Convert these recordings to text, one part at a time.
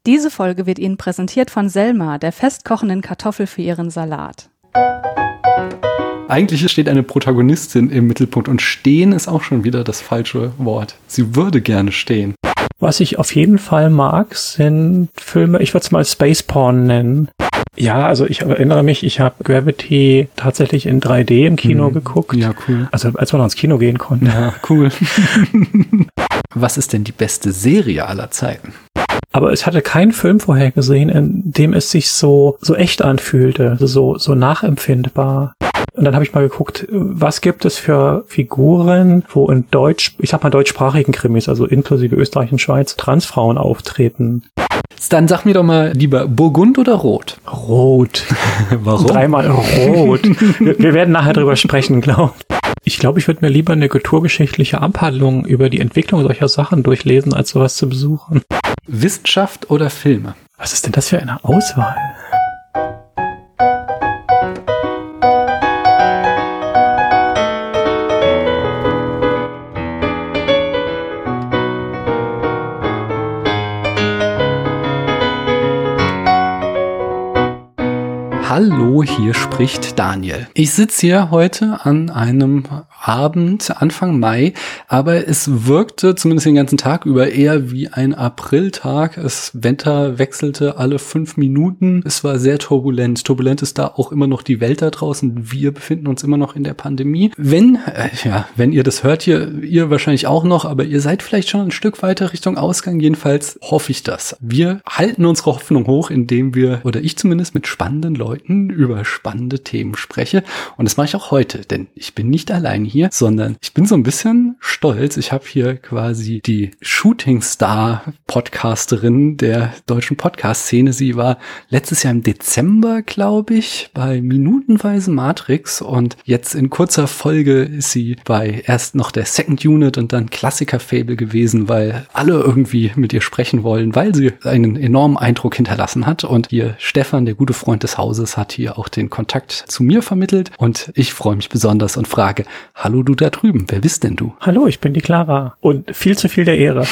Diese Folge wird Ihnen präsentiert von Selma, der festkochenden Kartoffel für Ihren Salat. Eigentlich steht eine Protagonistin im Mittelpunkt und stehen ist auch schon wieder das falsche Wort. Sie würde gerne stehen. Was ich auf jeden Fall mag, sind Filme, ich würde es mal Space Porn nennen. Ja, also ich erinnere mich, ich habe Gravity tatsächlich in 3D im Kino geguckt. Ja, cool. Also als wir noch ins Kino gehen konnten. Ja, cool. Was ist denn die beste Serie aller Zeiten? Aber ich hatte keinen Film vorher gesehen, in dem es sich so echt anfühlte, so nachempfindbar. Und dann habe ich mal geguckt, was gibt es für Figuren, wo in deutschsprachigen Krimis, also inklusive Österreich und Schweiz, Transfrauen auftreten. Dann sag mir doch mal lieber Burgund oder Rot? Rot. Warum? 3-mal Rot. Wir werden nachher drüber sprechen, glaube ich. Ich glaube, ich würde mir lieber eine kulturgeschichtliche Abhandlung über die Entwicklung solcher Sachen durchlesen, als sowas zu besuchen. Wissenschaft oder Filme? Was ist denn das für eine Auswahl? Hallo, hier spricht Daniel. Ich sitze hier heute an einem Abend, Anfang Mai, aber es wirkte zumindest den ganzen Tag über eher wie ein Apriltag. Das Wetter wechselte alle 5 Minuten. Es war sehr turbulent. Turbulent ist da auch immer noch die Welt da draußen. Wir befinden uns immer noch in der Pandemie. Wenn ihr das hört, ihr wahrscheinlich auch noch, aber ihr seid vielleicht schon ein Stück weiter Richtung Ausgang. Jedenfalls hoffe ich das. Wir halten unsere Hoffnung hoch, indem wir, oder ich zumindest, mit spannenden Leuten über spannende Themen spreche. Und das mache ich auch heute, denn ich bin nicht allein hier, sondern ich bin so ein bisschen stolz. Ich habe hier quasi die Shooting-Star-Podcasterin der deutschen Podcast-Szene. Sie war letztes Jahr im Dezember, glaube ich, bei Minutenweise Matrix und jetzt in kurzer Folge ist sie bei erst noch der Second Unit und dann Klassiker-Fable gewesen, weil alle irgendwie mit ihr sprechen wollen, weil sie einen enormen Eindruck hinterlassen hat. Und hier Stefan, der gute Freund des Hauses, hat hier auch den Kontakt zu mir vermittelt und ich freue mich besonders und frage, hallo du da drüben, wer bist denn du? Hallo, ich bin die Clara und viel zu viel der Ehre.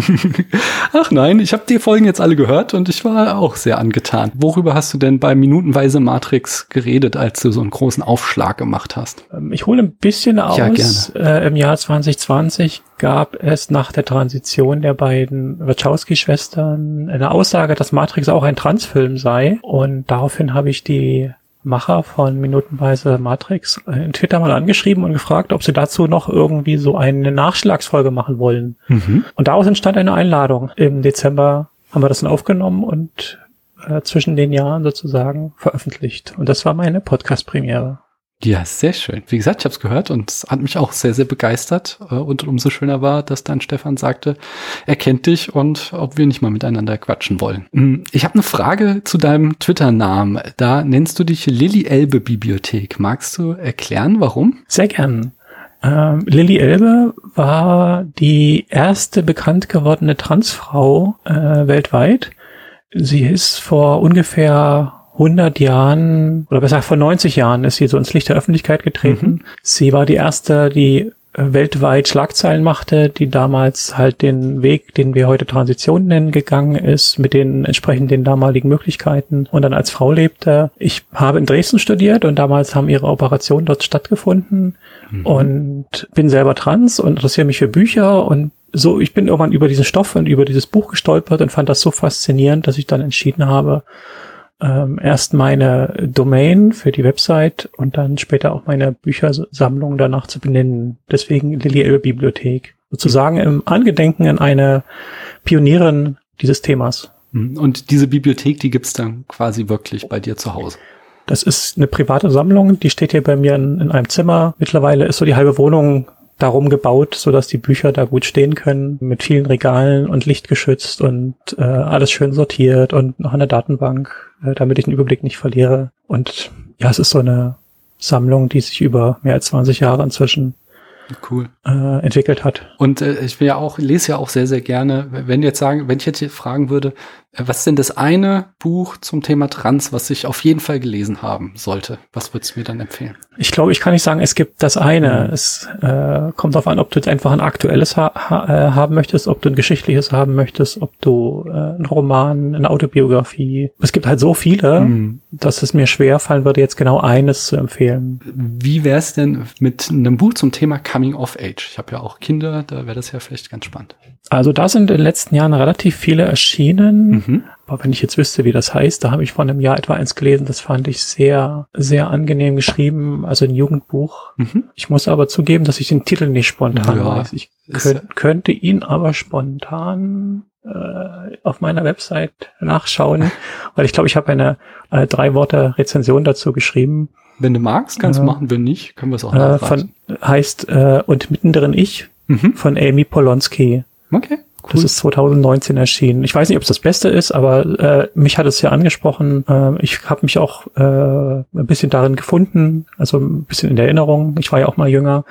Ach nein, ich habe die Folgen jetzt alle gehört und ich war auch sehr angetan. Worüber hast du denn bei Minutenweise Matrix geredet, als du so einen großen Aufschlag gemacht hast? Ich hole ein bisschen aus. Ja, gerne. Im Jahr 2020 gab es nach der Transition der beiden Wachowski-Schwestern eine Aussage, dass Matrix auch ein Transfilm sei. Und daraufhin habe ich die Macher von Minutenweise Matrix in Twitter mal angeschrieben und gefragt, ob sie dazu noch irgendwie so eine Nachschlagsfolge machen wollen. Mhm. Und daraus entstand eine Einladung. Im Dezember haben wir das dann aufgenommen und zwischen den Jahren sozusagen veröffentlicht. Und das war meine Podcast-Premiere. Ja, sehr schön. Wie gesagt, ich habe es gehört und es hat mich auch sehr, sehr begeistert. Und umso schöner war, dass dann Stefan sagte, er kennt dich und ob wir nicht mal miteinander quatschen wollen. Ich habe eine Frage zu deinem Twitter-Namen. Da nennst du dich Lilly Elbe Bibliothek. Magst du erklären, warum? Sehr gern. Lilly Elbe war die erste bekannt gewordene Transfrau weltweit. Sie ist vor ungefähr 100 Jahren, oder besser vor 90 Jahren ist sie so ins Licht der Öffentlichkeit getreten. Mhm. Sie war die erste, die weltweit Schlagzeilen machte, die damals halt den Weg, den wir heute Transition nennen, gegangen ist, mit den entsprechenden damaligen Möglichkeiten und dann als Frau lebte. Ich habe in Dresden studiert und damals haben ihre Operationen dort stattgefunden und bin selber trans und interessiere mich für Bücher und so, ich bin irgendwann über diesen Stoff und über dieses Buch gestolpert und fand das so faszinierend, dass ich dann entschieden habe, erst meine Domain für die Website und dann später auch meine Büchersammlung danach zu benennen. Deswegen Lilly Elbe Bibliothek. Sozusagen im Angedenken an eine Pionierin dieses Themas. Und diese Bibliothek, die gibt's dann quasi wirklich bei dir zu Hause? Das ist eine private Sammlung, die steht hier bei mir in einem Zimmer. Mittlerweile ist so die halbe Wohnung darum gebaut, so dass die Bücher da gut stehen können, mit vielen Regalen und lichtgeschützt und alles schön sortiert und noch eine Datenbank, damit ich den Überblick nicht verliere. Und ja, es ist so eine Sammlung, die sich über mehr als 20 Jahre inzwischen entwickelt hat. Und ich lese ja auch sehr, sehr gerne, wenn ich jetzt fragen würde, Was ist denn das eine Buch zum Thema Trans, was ich auf jeden Fall gelesen haben sollte? Was würdest du mir dann empfehlen? Ich glaube, ich kann nicht sagen, es gibt das eine. Es kommt darauf an, ob du jetzt einfach ein aktuelles haben möchtest, ob du ein geschichtliches haben möchtest, ob du einen Roman, eine Autobiografie. Es gibt halt so viele, dass es mir schwer fallen würde, jetzt genau eines zu empfehlen. Wie wäre es denn mit einem Buch zum Thema Coming of Age? Ich habe ja auch Kinder, da wäre das ja vielleicht ganz spannend. Also da sind in den letzten Jahren relativ viele erschienen. Aber wenn ich jetzt wüsste, wie das heißt, da habe ich vor einem Jahr etwa eins gelesen. Das fand ich sehr, sehr angenehm geschrieben. Also ein Jugendbuch. Ich muss aber zugeben, dass ich den Titel nicht spontan weiß. Ich könnte ihn aber spontan auf meiner Website nachschauen, weil ich glaube, ich habe eine 3-Worte-Rezension dazu geschrieben. Wenn du magst, kannst du machen. Wenn nicht, können wir es auch nachreichen. Heißt Und mittendrin ich von Amy Polonsky. Okay, cool. Das ist 2019 erschienen. Ich weiß nicht, ob es das Beste ist, aber mich hat es ja angesprochen. Ich habe mich auch ein bisschen darin gefunden, also ein bisschen in der Erinnerung. Ich war ja auch mal jünger.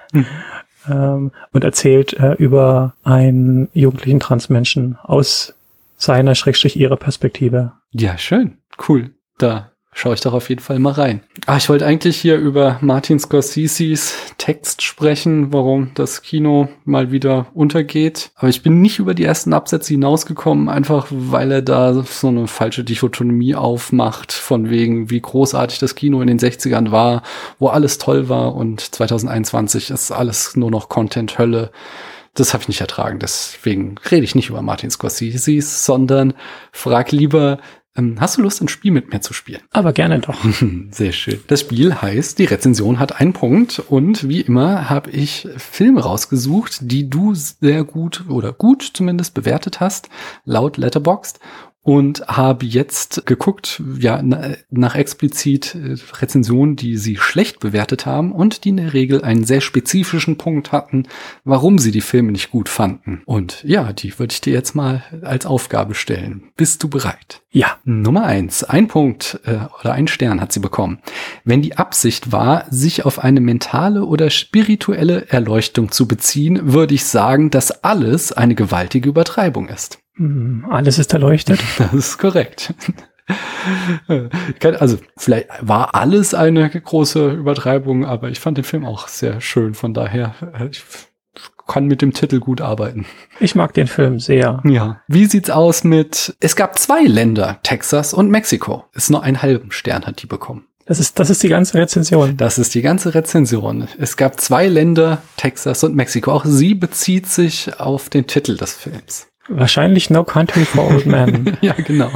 Und erzählt über einen jugendlichen Transmenschen aus seiner / ihrer Perspektive. Ja, schön. Cool. Da schaue ich doch auf jeden Fall mal rein. Ich wollte eigentlich hier über Martin Scorseses Text sprechen, warum das Kino mal wieder untergeht. Aber ich bin nicht über die ersten Absätze hinausgekommen, einfach weil er da so eine falsche Dichotomie aufmacht, von wegen, wie großartig das Kino in den 60ern war, wo alles toll war, und 2021 ist alles nur noch Content-Hölle. Das habe ich nicht ertragen. Deswegen rede ich nicht über Martin Scorsese, sondern frag lieber, hast du Lust, ein Spiel mit mir zu spielen? Aber gerne doch. Sehr schön. Das Spiel heißt, die Rezension hat einen Punkt, und wie immer habe ich Filme rausgesucht, die du sehr gut oder gut zumindest bewertet hast, laut Letterboxd. Und habe jetzt geguckt, ja, nach explizit Rezensionen, die sie schlecht bewertet haben und die in der Regel einen sehr spezifischen Punkt hatten, warum sie die Filme nicht gut fanden. Und ja, die würde ich dir jetzt mal als Aufgabe stellen. Bist du bereit? Ja. Nummer 1. 1 Punkt oder 1 Stern hat sie bekommen. Wenn die Absicht war, sich auf eine mentale oder spirituelle Erleuchtung zu beziehen, würde ich sagen, dass alles eine gewaltige Übertreibung ist. Alles ist erleuchtet. Das ist korrekt. Also vielleicht war alles eine große Übertreibung, aber ich fand den Film auch sehr schön. Von daher, ich kann mit dem Titel gut arbeiten. Ich mag den Film sehr. Ja. Wie sieht's aus mit, es gab 2 Länder, Texas und Mexiko. Ist nur einen halben Stern hat die bekommen. Das ist die ganze Rezension. Das ist die ganze Rezension. Es gab 2 Länder, Texas und Mexiko. Auch sie bezieht sich auf den Titel des Films. Wahrscheinlich No Country for Old Men. Ja, genau.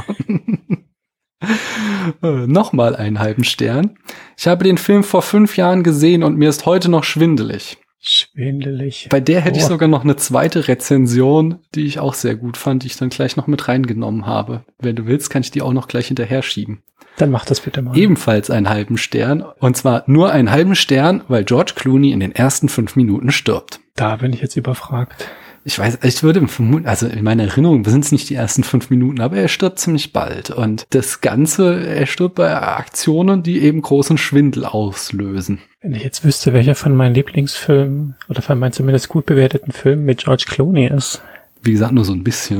Nochmal einen halben Stern. Ich habe den Film vor 5 Jahren gesehen und mir ist heute noch schwindelig. Schwindelig. Bei der hätte ich sogar noch eine zweite Rezension, die ich auch sehr gut fand, die ich dann gleich noch mit reingenommen habe. Wenn du willst, kann ich die auch noch gleich hinterher schieben. Dann mach das bitte mal. Ebenfalls einen halben Stern. Und zwar nur einen halben Stern, weil George Clooney in den ersten 5 Minuten stirbt. Da bin ich jetzt überfragt. Ich weiß, ich würde vermuten, also in meiner Erinnerung sind es nicht die ersten 5 Minuten, aber er stirbt ziemlich bald. Und das Ganze, er stirbt bei Aktionen, die eben großen Schwindel auslösen. Wenn ich jetzt wüsste, welcher von meinen Lieblingsfilmen oder von meinen zumindest gut bewerteten Filmen mit George Clooney ist. Wie gesagt, nur so ein bisschen.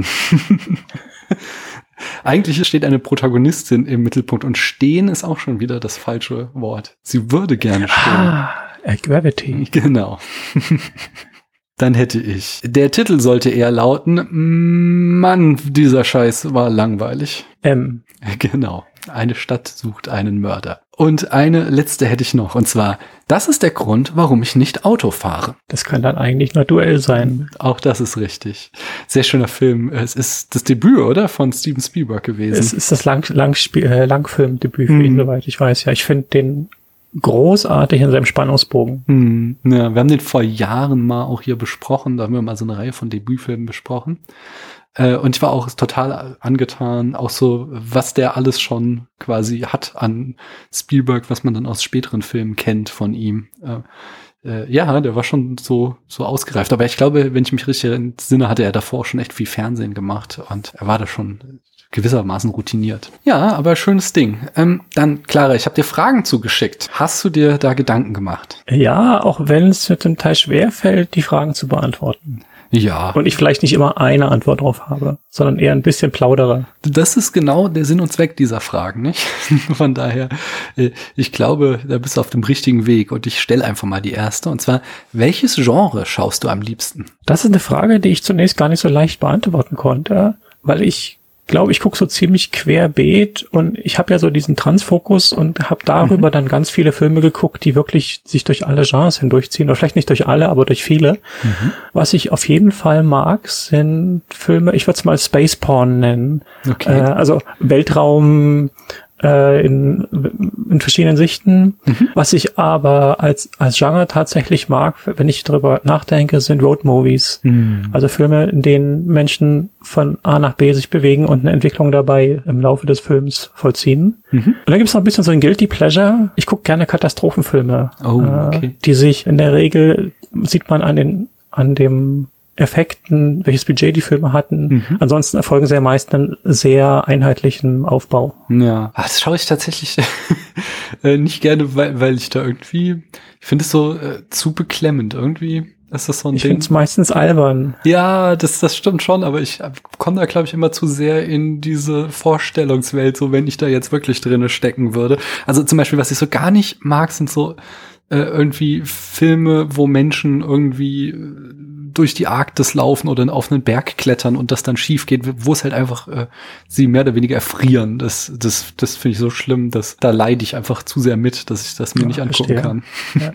Eigentlich steht eine Protagonistin im Mittelpunkt, und stehen ist auch schon wieder das falsche Wort. Sie würde gerne stehen. Gravity. Genau. Dann hätte ich. Der Titel sollte eher lauten, Mann, dieser Scheiß war langweilig. Genau. Eine Stadt sucht einen Mörder. Und eine letzte hätte ich noch, und zwar, das ist der Grund, warum ich nicht Auto fahre. Das kann dann eigentlich nur Duell sein. Auch das ist richtig. Sehr schöner Film. Es ist das Debüt, oder? Von Steven Spielberg gewesen. Es ist das Langfilmdebüt für ihn, soweit ich weiß. Ja, ich finde den großartig in seinem Spannungsbogen. Ja, wir haben den vor Jahren mal auch hier besprochen. Da haben wir mal so eine Reihe von Debütfilmen besprochen. Und ich war auch total angetan, auch so, was der alles schon quasi hat an Spielberg, was man dann aus späteren Filmen kennt von ihm. Ja, der war schon so ausgereift. Aber ich glaube, wenn ich mich richtig entsinne, hatte er davor auch schon echt viel Fernsehen gemacht. Und er war da schon gewissermaßen routiniert. Ja, aber schönes Ding. Dann, Clara, ich habe dir Fragen zugeschickt. Hast du dir da Gedanken gemacht? Ja, auch wenn es mir zum Teil schwerfällt, die Fragen zu beantworten. Ja. Und ich vielleicht nicht immer eine Antwort drauf habe, sondern eher ein bisschen plaudere. Das ist genau der Sinn und Zweck dieser Fragen, nicht? Von daher, ich glaube, da bist du auf dem richtigen Weg und ich stelle einfach mal die erste. Und zwar, welches Genre schaust du am liebsten? Das ist eine Frage, die ich zunächst gar nicht so leicht beantworten konnte, weil ich glaube, ich gucke so ziemlich querbeet und ich habe ja so diesen Transfokus und habe darüber dann ganz viele Filme geguckt, die wirklich sich durch alle Genres hindurchziehen, oder vielleicht nicht durch alle, aber durch viele. Was ich auf jeden Fall mag, sind Filme, ich würde es mal Space Porn nennen. Okay. Also Weltraum in verschiedenen Sichten. Was ich aber als Genre tatsächlich mag, wenn ich darüber nachdenke, sind Roadmovies. Also Filme, in denen Menschen von A nach B sich bewegen und eine Entwicklung dabei im Laufe des Films vollziehen. Und dann gibt es noch ein bisschen so ein Guilty Pleasure. Ich gucke gerne Katastrophenfilme. Die sich in der Regel, sieht man an dem Effekten, welches Budget die Filme hatten. Ansonsten erfolgen sie ja meist einen sehr einheitlichen Aufbau. Ja, das schaue ich tatsächlich nicht gerne, weil ich da irgendwie, ich finde es so zu beklemmend. Irgendwie ist das so ein Ding. Ich finde es meistens albern. Ja, das stimmt schon, aber ich komme da, glaube ich, immer zu sehr in diese Vorstellungswelt, so wenn ich da jetzt wirklich drinne stecken würde. Also zum Beispiel, was ich so gar nicht mag, sind so irgendwie Filme, wo Menschen irgendwie durch die Arktis laufen oder auf einen Berg klettern und das dann schief geht, wo es halt einfach sie mehr oder weniger erfrieren. Das finde ich so schlimm, da leide ich einfach zu sehr mit, dass ich das mir nicht angucken kann. Ja.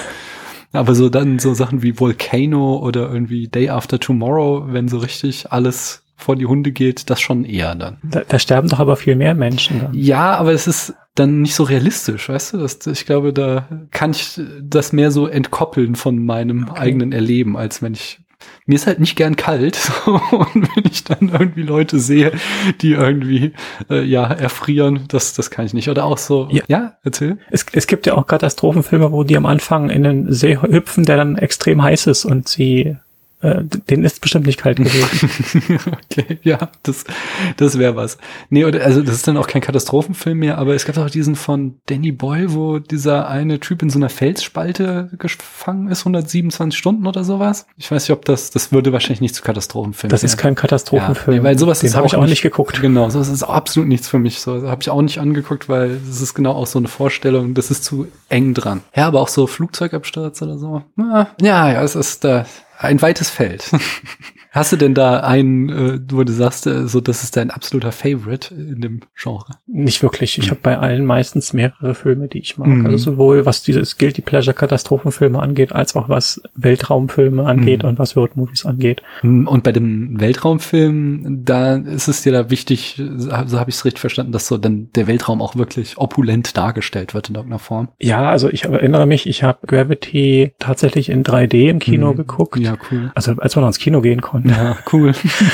Aber so dann so Sachen wie Volcano oder irgendwie Day After Tomorrow, wenn so richtig alles vor die Hunde geht, das schon eher dann. Da sterben doch aber viel mehr Menschen dann. Ja, aber es ist dann nicht so realistisch, weißt du? Ich glaube, da kann ich das mehr so entkoppeln von meinem eigenen Erleben, als wenn mir ist halt nicht gern kalt und wenn ich dann irgendwie Leute sehe, die irgendwie erfrieren, das kann ich nicht. Oder auch so, ja erzähl. Es gibt ja auch Katastrophenfilme, wo die am Anfang in den See hüpfen, der dann extrem heiß ist und sie denen ist bestimmt nicht kalt gewesen. Okay, ja, das wäre was. Nee, also das ist dann auch kein Katastrophenfilm mehr, aber es gab auch diesen von Danny Boyle, wo dieser eine Typ in so einer Felsspalte gefangen ist, 127 Stunden oder sowas. Ich weiß nicht, ob das würde wahrscheinlich nicht zu Katastrophenfilm. Das ist kein Katastrophenfilm. Ja, nee, weil sowas den habe ich auch nicht geguckt. Genau, sowas ist absolut nichts für mich. So habe ich auch nicht angeguckt, weil es ist genau auch so eine Vorstellung, das ist zu eng dran. Ja, aber auch so Flugzeugabsturz oder so. Ja, es ist ein weites Feld. Hast du denn da einen, wo du sagst, so das ist dein absoluter Favorite in dem Genre? Nicht wirklich. Ich habe bei allen meistens mehrere Filme, die ich mag. Also sowohl was dieses Guilty Pleasure Katastrophenfilme angeht, als auch was Weltraumfilme angeht und was Roadmovies angeht. Und bei dem Weltraumfilm, da ist es dir da wichtig, so habe ich es richtig verstanden, dass so dann der Weltraum auch wirklich opulent dargestellt wird in irgendeiner Form. Ja, also ich erinnere mich, ich habe Gravity tatsächlich in 3D im Kino geguckt. Ja, cool. Also als man ins Kino gehen konnte. Ja, cool.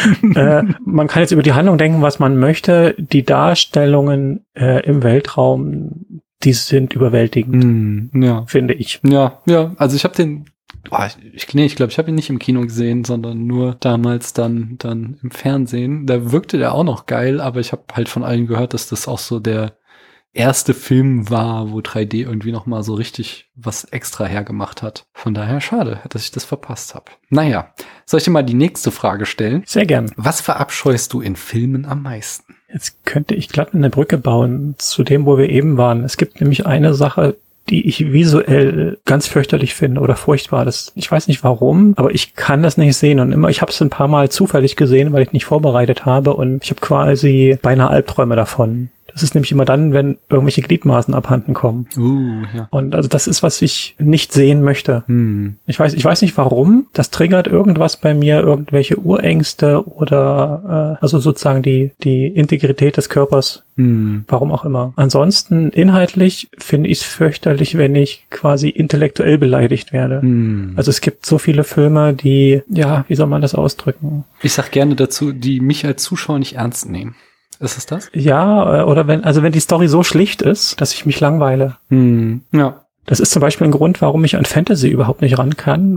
Man kann jetzt über die Handlung denken, was man möchte. Die Darstellungen im Weltraum, die sind überwältigend, finde ich. Ja, also ich habe den, ich glaube, ich habe ihn nicht im Kino gesehen, sondern nur damals dann im Fernsehen. Da wirkte der auch noch geil, aber ich habe halt von allen gehört, dass das auch so der erste Film war, wo 3D irgendwie noch mal so richtig was extra hergemacht hat. Von daher schade, dass ich das verpasst habe. Naja, soll ich dir mal die nächste Frage stellen? Sehr gern. Was verabscheust du in Filmen am meisten? Jetzt könnte ich glatt eine Brücke bauen zu dem, wo wir eben waren. Es gibt nämlich eine Sache, die ich visuell ganz fürchterlich finde oder furchtbar. Ich weiß nicht warum, aber ich kann das nicht sehen. Und ich habe es ein paar Mal zufällig gesehen, weil ich nicht vorbereitet habe. Und ich habe quasi beinahe Albträume davon. Das ist nämlich immer dann, wenn irgendwelche Gliedmaßen abhanden kommen. Ja. Und also das ist, was ich nicht sehen möchte. Ich weiß nicht warum. Das triggert irgendwas bei mir, irgendwelche Urängste oder also sozusagen die Integrität des Körpers. Warum auch immer. Ansonsten inhaltlich finde ich es fürchterlich, wenn ich quasi intellektuell beleidigt werde. Also es gibt so viele Filme, die, wie soll man das ausdrücken? Ich sag gerne dazu, die mich als Zuschauer nicht ernst nehmen. Ist es das? Ja, oder wenn die Story so schlicht ist, dass ich mich langweile. Ja. Das ist zum Beispiel ein Grund, warum ich an Fantasy überhaupt nicht ran kann,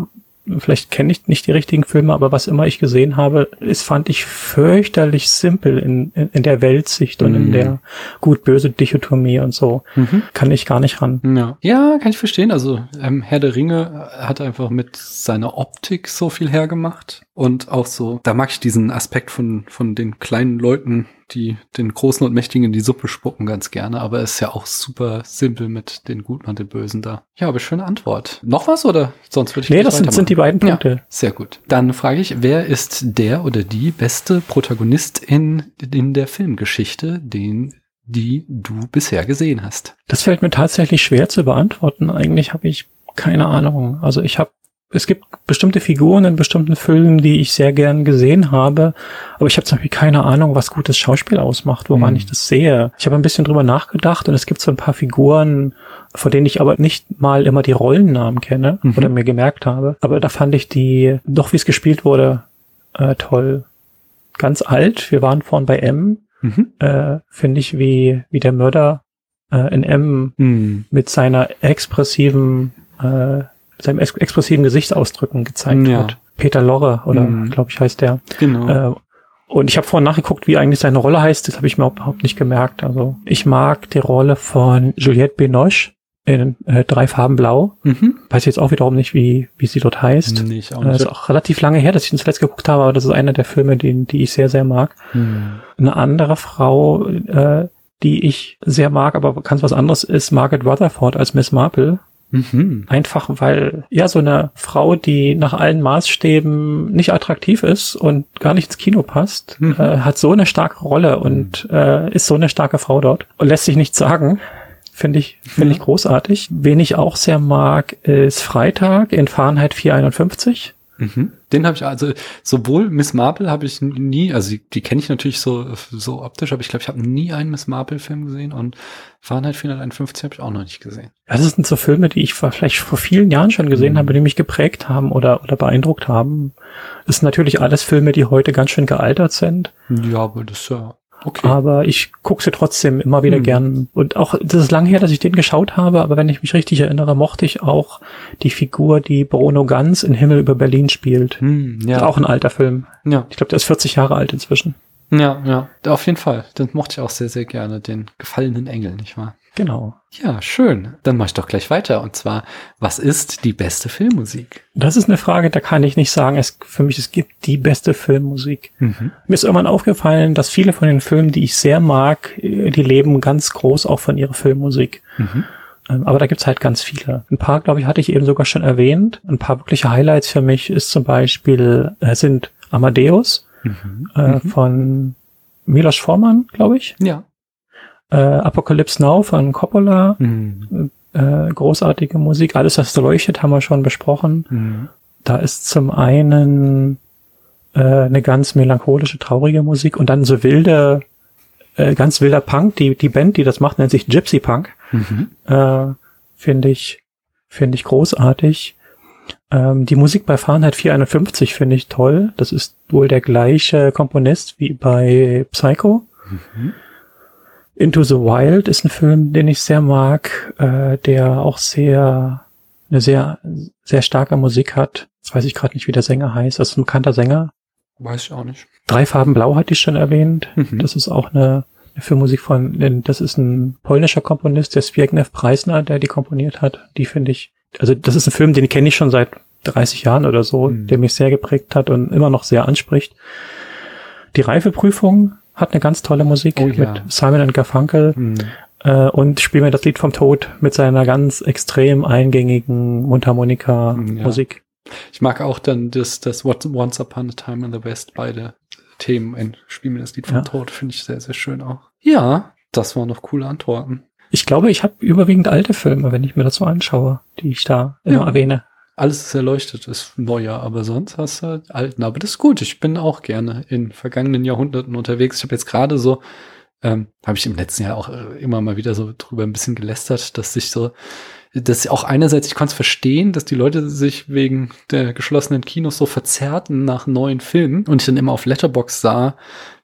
vielleicht kenne ich nicht die richtigen Filme, aber was immer ich gesehen habe, fand ich fürchterlich simpel in der Weltsicht und in der gut-böse Dichotomie und so. Kann ich gar nicht ran. Ja, kann ich verstehen. Also Herr der Ringe hat einfach mit seiner Optik so viel hergemacht und auch so, da mag ich diesen Aspekt von den kleinen Leuten, die den Großen und Mächtigen in die Suppe spucken, ganz gerne, aber es ist ja auch super simpel mit den Guten und den Bösen da. Ja, aber schöne Antwort. Noch was oder sonst würde ich das sind die beiden Punkte. Ja, sehr gut. Dann frage ich, wer ist der oder die beste Protagonistin in der Filmgeschichte, die du bisher gesehen hast? Das fällt mir tatsächlich schwer zu beantworten. Eigentlich habe ich keine Ahnung. Also es gibt bestimmte Figuren in bestimmten Filmen, die ich sehr gern gesehen habe, aber ich habe zum Beispiel keine Ahnung, was gutes Schauspiel ausmacht, woran ich das sehe. Ich habe ein bisschen drüber nachgedacht und es gibt so ein paar Figuren, von denen ich aber nicht mal immer die Rollennamen kenne oder mir gemerkt habe. Aber da fand ich die, doch wie es gespielt wurde, toll. Ganz alt, wir waren vorhin bei M, finde ich, wie der Mörder in M mit seiner expressiven Gesichtsausdrücken gezeigt wird. Peter Lorre, oder glaube ich heißt der. Genau. Und ich habe vorhin nachgeguckt, wie eigentlich seine Rolle heißt. Das habe ich mir überhaupt nicht gemerkt. Also ich mag die Rolle von Juliette Binoche in 3 Farben Blau. Weiß jetzt auch wiederum nicht, wie sie dort heißt. Nee, ich auch nicht. Das ist auch relativ lange her, dass ich ihn zuletzt geguckt habe, aber das ist einer der Filme, die ich sehr, sehr mag. Eine andere Frau, die ich sehr mag, aber ganz was anderes ist Margaret Rutherford als Miss Marple. Einfach weil, so eine Frau, die nach allen Maßstäben nicht attraktiv ist und gar nicht ins Kino passt, hat so eine starke Rolle und ist so eine starke Frau dort und lässt sich nichts sagen. Finde ich großartig. Wen ich auch sehr mag, ist Freitag in Fahrenheit 451. Den habe ich, also sowohl Miss Marple habe ich nie, also die kenne ich natürlich so optisch, aber ich glaube, ich habe nie einen Miss Marple-Film gesehen und Fahrenheit 451 habe ich auch noch nicht gesehen. Ja, das sind so Filme, die ich vielleicht vor vielen Jahren schon gesehen habe, die mich geprägt haben oder beeindruckt haben. Das sind natürlich alles Filme, die heute ganz schön gealtert sind. Ja, aber das ist ja okay. Aber ich gucke sie trotzdem immer wieder gern. Und auch, das ist lange her, dass ich den geschaut habe, aber wenn ich mich richtig erinnere, mochte ich auch die Figur, die Bruno Ganz in Himmel über Berlin spielt. Ja. Auch ein alter Film. Ja. Ich glaube, der ist 40 Jahre alt inzwischen. Ja, auf jeden Fall. Den mochte ich auch sehr, sehr gerne, den gefallenen Engel, nicht wahr? Genau. Ja, schön. Dann mache ich doch gleich weiter. Und zwar, was ist die beste Filmmusik? Das ist eine Frage, da kann ich nicht sagen, es gibt die beste Filmmusik. Mir ist irgendwann aufgefallen, dass viele von den Filmen, die ich sehr mag, die leben ganz groß auch von ihrer Filmmusik. Aber da gibt's halt ganz viele. Ein paar, glaube ich, hatte ich eben sogar schon erwähnt. Ein paar wirkliche Highlights für mich ist zum Beispiel, sind Amadeus von Milos Forman, glaube ich. Ja. Apocalypse Now von Coppola, großartige Musik. Alles, was leuchtet, haben wir schon besprochen. Da ist zum einen eine ganz melancholische, traurige Musik und dann so ganz wilder Punk. Die Band, die das macht, nennt sich Gypsy Punk. Finde ich großartig. Die Musik bei Fahrenheit 451 finde ich toll. Das ist wohl der gleiche Komponist wie bei Psycho. Into the Wild ist ein Film, den ich sehr mag, der auch eine sehr, sehr starke Musik hat. Jetzt weiß ich gerade nicht, wie der Sänger heißt. Das ist ein bekannter Sänger. Weiß ich auch nicht. 3 Farben Blau hatte ich schon erwähnt. Das ist auch eine Filmmusik das ist ein polnischer Komponist, der Zbigniew Preisner, der die komponiert hat. Die finde ich, also das ist ein Film, den kenne ich schon seit 30 Jahren oder so, der mich sehr geprägt hat und immer noch sehr anspricht. Die Reifeprüfung hat eine ganz tolle Musik mit Simon & Garfunkel und Spiel mir das Lied vom Tod mit seiner ganz extrem eingängigen Mundharmonika-Musik. Ich mag auch dann das Once Upon a Time in the West, beide Themen in Spiel mir das Lied vom Tod, finde ich sehr, sehr schön auch. Ja, das waren noch coole Antworten. Ich glaube, ich habe überwiegend alte Filme, wenn ich mir das so anschaue, die ich da immer erwähne. Alles ist erleuchtet, ist neuer, aber sonst hast du alten. Aber das ist gut, ich bin auch gerne in vergangenen Jahrhunderten unterwegs. Ich habe jetzt gerade so, habe ich im letzten Jahr auch immer mal wieder so drüber ein bisschen gelästert, dass auch einerseits, ich konnte es verstehen, dass die Leute sich wegen der geschlossenen Kinos so verzerrten nach neuen Filmen und ich dann immer auf Letterboxd sah,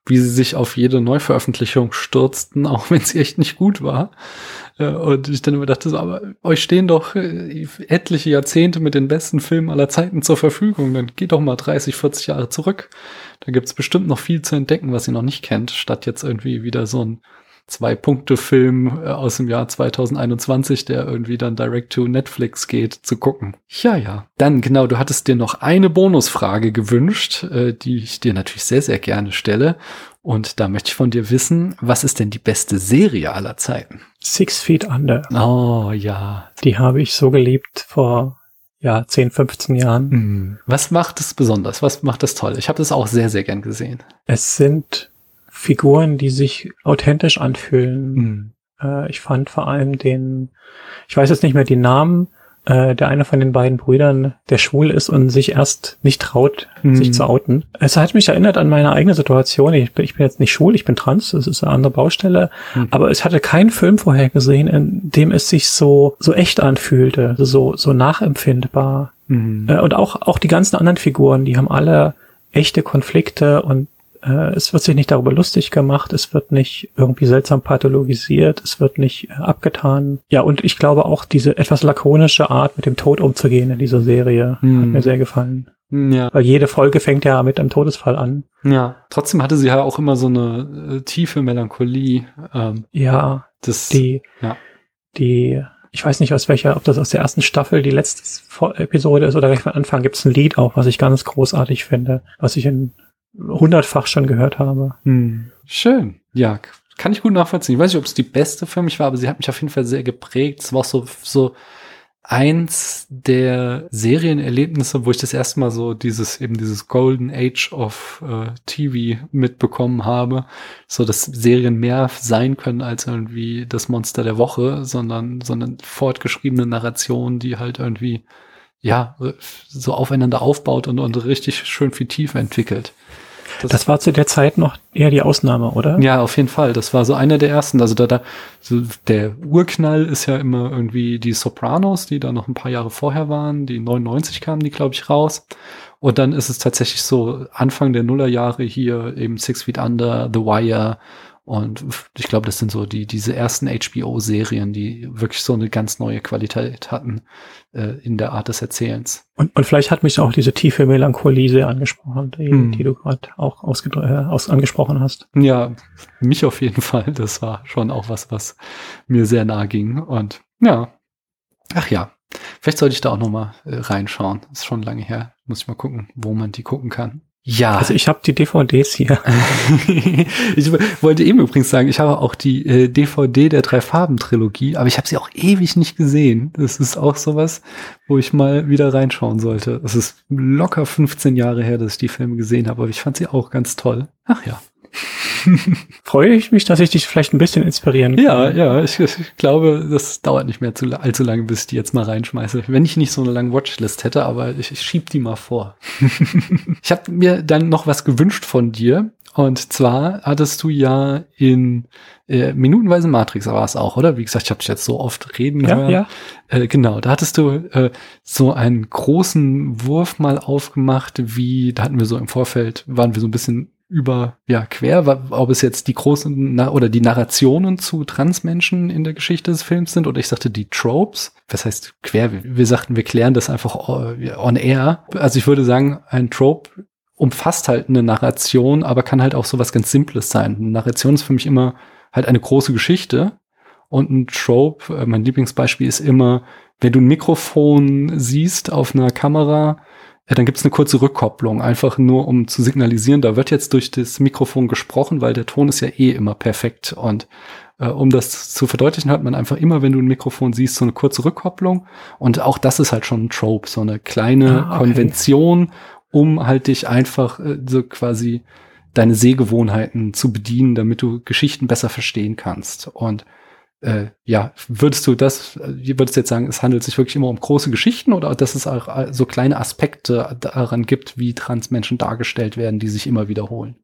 wie sie sich auf jede Neuveröffentlichung stürzten, auch wenn sie echt nicht gut war. Und ich dann immer dachte so, aber euch stehen doch etliche Jahrzehnte mit den besten Filmen aller Zeiten zur Verfügung. Dann geht doch mal 30, 40 Jahre zurück. Da gibt's bestimmt noch viel zu entdecken, was ihr noch nicht kennt, statt jetzt irgendwie wieder so ein 2-Punkte-Film aus dem Jahr 2021, der irgendwie dann direct to Netflix geht, zu gucken. Ja. Dann, genau, du hattest dir noch eine Bonusfrage gewünscht, die ich dir natürlich sehr, sehr gerne stelle. Und da möchte ich von dir wissen, was ist denn die beste Serie aller Zeiten? 6 Feet Under. Oh, ja. Die habe ich so geliebt vor 10, 15 Jahren. Was macht es besonders? Was macht es toll? Ich habe das auch sehr, sehr gern gesehen. Es sind Figuren, die sich authentisch anfühlen. Ich fand vor allem ich weiß jetzt nicht mehr die Namen, der eine von den beiden Brüdern, der schwul ist und sich erst nicht traut, sich zu outen. Es hat mich erinnert an meine eigene Situation. Ich bin jetzt nicht schwul, ich bin trans, das ist eine andere Baustelle. Aber es hatte keinen Film vorher gesehen, in dem es sich so echt anfühlte, so nachempfindbar. Und auch die ganzen anderen Figuren, die haben alle echte Konflikte und es wird sich nicht darüber lustig gemacht, es wird nicht irgendwie seltsam pathologisiert, es wird nicht abgetan. Ja, und ich glaube auch diese etwas lakonische Art, mit dem Tod umzugehen in dieser Serie, hat mir sehr gefallen. Ja. Weil jede Folge fängt ja mit einem Todesfall an. Ja, trotzdem hatte sie ja auch immer so eine tiefe Melancholie. Ich weiß nicht ob das aus der ersten Staffel die letzte Episode ist oder gleich am Anfang gibt's ein Lied auch, was ich ganz großartig finde, was ich in 100-fach schon gehört habe. Schön. Ja, kann ich gut nachvollziehen. Ich weiß nicht, ob es die beste für mich war, aber sie hat mich auf jeden Fall sehr geprägt. Es war auch so eins der Serienerlebnisse, wo ich das erste Mal so dieses Golden Age of TV mitbekommen habe. So, dass Serien mehr sein können als irgendwie das Monster der Woche, sondern fortgeschriebene Narration, die halt irgendwie so aufeinander aufbaut und richtig schön viel Tiefe entwickelt. Das war zu der Zeit noch eher die Ausnahme, oder? Ja, auf jeden Fall. Das war so einer der ersten. Also der Urknall ist ja immer irgendwie die Sopranos, die da noch ein paar Jahre vorher waren. Die 99 kamen die, glaube ich, raus. Und dann ist es tatsächlich so Anfang der Nullerjahre hier eben 6 Feet Under, The Wire. Und ich glaube, das sind so diese ersten HBO-Serien, die wirklich so eine ganz neue Qualität hatten in der Art des Erzählens. Und vielleicht hat mich auch diese tiefe Melancholie sehr angesprochen, die du gerade auch angesprochen hast. Ja, mich auf jeden Fall. Das war schon auch was mir sehr nahe ging. Und ja, vielleicht sollte ich da auch noch mal reinschauen. Ist schon lange her. Muss ich mal gucken, wo man die gucken kann. Ja. Also ich habe die DVDs hier. Ich wollte eben übrigens sagen, ich habe auch die DVD der 3-Farben-Trilogie, aber ich habe sie auch ewig nicht gesehen. Das ist auch sowas, wo ich mal wieder reinschauen sollte. Es ist locker 15 Jahre her, dass ich die Filme gesehen habe, aber ich fand sie auch ganz toll. Ach ja. Freue ich mich, dass ich dich vielleicht ein bisschen inspirieren kann. Ja, ich glaube, das dauert nicht mehr allzu lange, bis ich die jetzt mal reinschmeiße. Wenn ich nicht so eine lange Watchlist hätte, aber ich schieb die mal vor. Ich habe mir dann noch was gewünscht von dir. Und zwar hattest du ja in Minutenweise Matrix, war es auch, oder? Wie gesagt, ich habe dich jetzt so oft reden hören. Ja. Genau, da hattest du so einen großen Wurf mal aufgemacht, da hatten wir so im Vorfeld, waren wir so ein bisschen quer, ob es jetzt die großen oder die Narrationen zu Transmenschen in der Geschichte des Films sind, oder ich sagte die Tropes. Was heißt quer? Wir sagten, wir klären das einfach on air. Also ich würde sagen, ein Trope umfasst halt eine Narration, aber kann halt auch so was ganz Simples sein. Eine Narration ist für mich immer halt eine große Geschichte, und ein Trope, mein Lieblingsbeispiel ist immer, wenn du ein Mikrofon siehst auf einer Kamera, dann gibt es eine kurze Rückkopplung, einfach nur um zu signalisieren, da wird jetzt durch das Mikrofon gesprochen, weil der Ton ist ja immer perfekt. Und um das zu verdeutlichen, hat man einfach immer, wenn du ein Mikrofon siehst, so eine kurze Rückkopplung. Und auch das ist halt schon ein Trope, so eine kleine Konvention, um halt dich einfach so quasi deine Sehgewohnheiten zu bedienen, damit du Geschichten besser verstehen kannst. Und würdest du jetzt sagen, es handelt sich wirklich immer um große Geschichten, oder dass es auch so kleine Aspekte daran gibt, wie Transmenschen dargestellt werden, die sich immer wiederholen?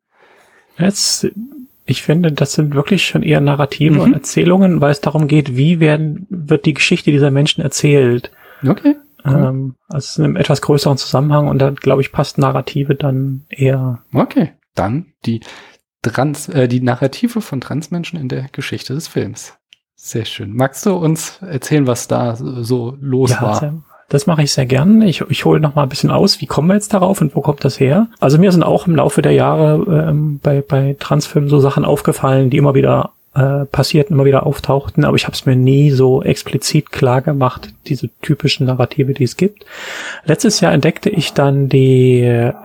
Ich finde, das sind wirklich schon eher Narrative und Erzählungen, weil es darum geht, wie wird die Geschichte dieser Menschen erzählt. Okay. Also in einem etwas größeren Zusammenhang, und da, glaube ich, passt Narrative dann eher. Okay, dann die die Narrative von Transmenschen in der Geschichte des Films. Sehr schön. Magst du uns erzählen, was da so los war? Das mache ich sehr gern. Ich hole noch mal ein bisschen aus, wie kommen wir jetzt darauf und wo kommt das her? Also mir sind auch im Laufe der Jahre bei Transfilmen so Sachen aufgefallen, die immer wieder passierten, immer wieder auftauchten, aber ich habe es mir nie so explizit klar gemacht, diese typischen Narrative, die es gibt. Letztes Jahr entdeckte ich dann die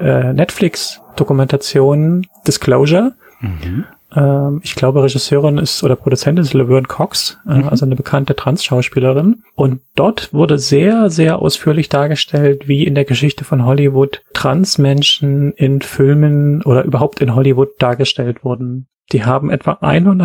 Netflix-Dokumentation Disclosure. Mhm. Ich glaube, Regisseurin oder Produzentin ist Laverne Cox, also eine bekannte Trans-Schauspielerin. Und dort wurde sehr, sehr ausführlich dargestellt, wie in der Geschichte von Hollywood Transmenschen in Filmen oder überhaupt in Hollywood dargestellt wurden. Die haben etwa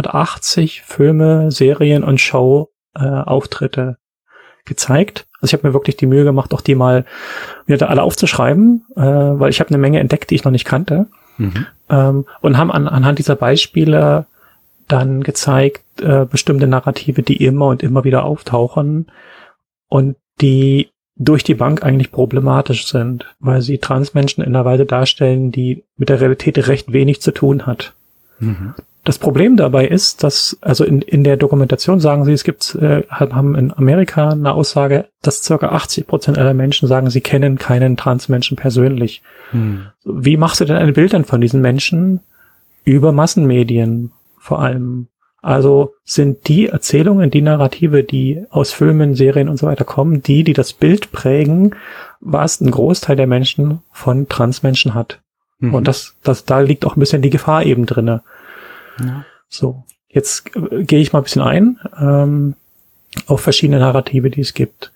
180 Filme, Serien und Show-Auftritte gezeigt. Also ich habe mir wirklich die Mühe gemacht, auch die mal wieder da alle aufzuschreiben, weil ich habe eine Menge entdeckt, die ich noch nicht kannte. Mhm. Und haben anhand dieser Beispiele dann gezeigt, bestimmte Narrative, die immer und immer wieder auftauchen und die durch die Bank eigentlich problematisch sind, weil sie Transmenschen in einer Weise darstellen, die mit der Realität recht wenig zu tun hat. Mhm. Das Problem dabei ist, dass, also in der Dokumentation sagen sie, es gibt, haben in Amerika eine Aussage, dass ca. 80% aller Menschen sagen, sie kennen keinen Transmenschen persönlich. Hm. Wie machst du denn ein Bild dann von diesen Menschen? Über Massenmedien vor allem. Also sind die Erzählungen, die Narrative, die aus Filmen, Serien und so weiter kommen, die das Bild prägen, was ein Großteil der Menschen von Transmenschen hat. Mhm. Und da liegt auch ein bisschen die Gefahr eben drinne. Ja. So, jetzt gehe ich mal ein bisschen ein auf verschiedene Narrative, die es gibt.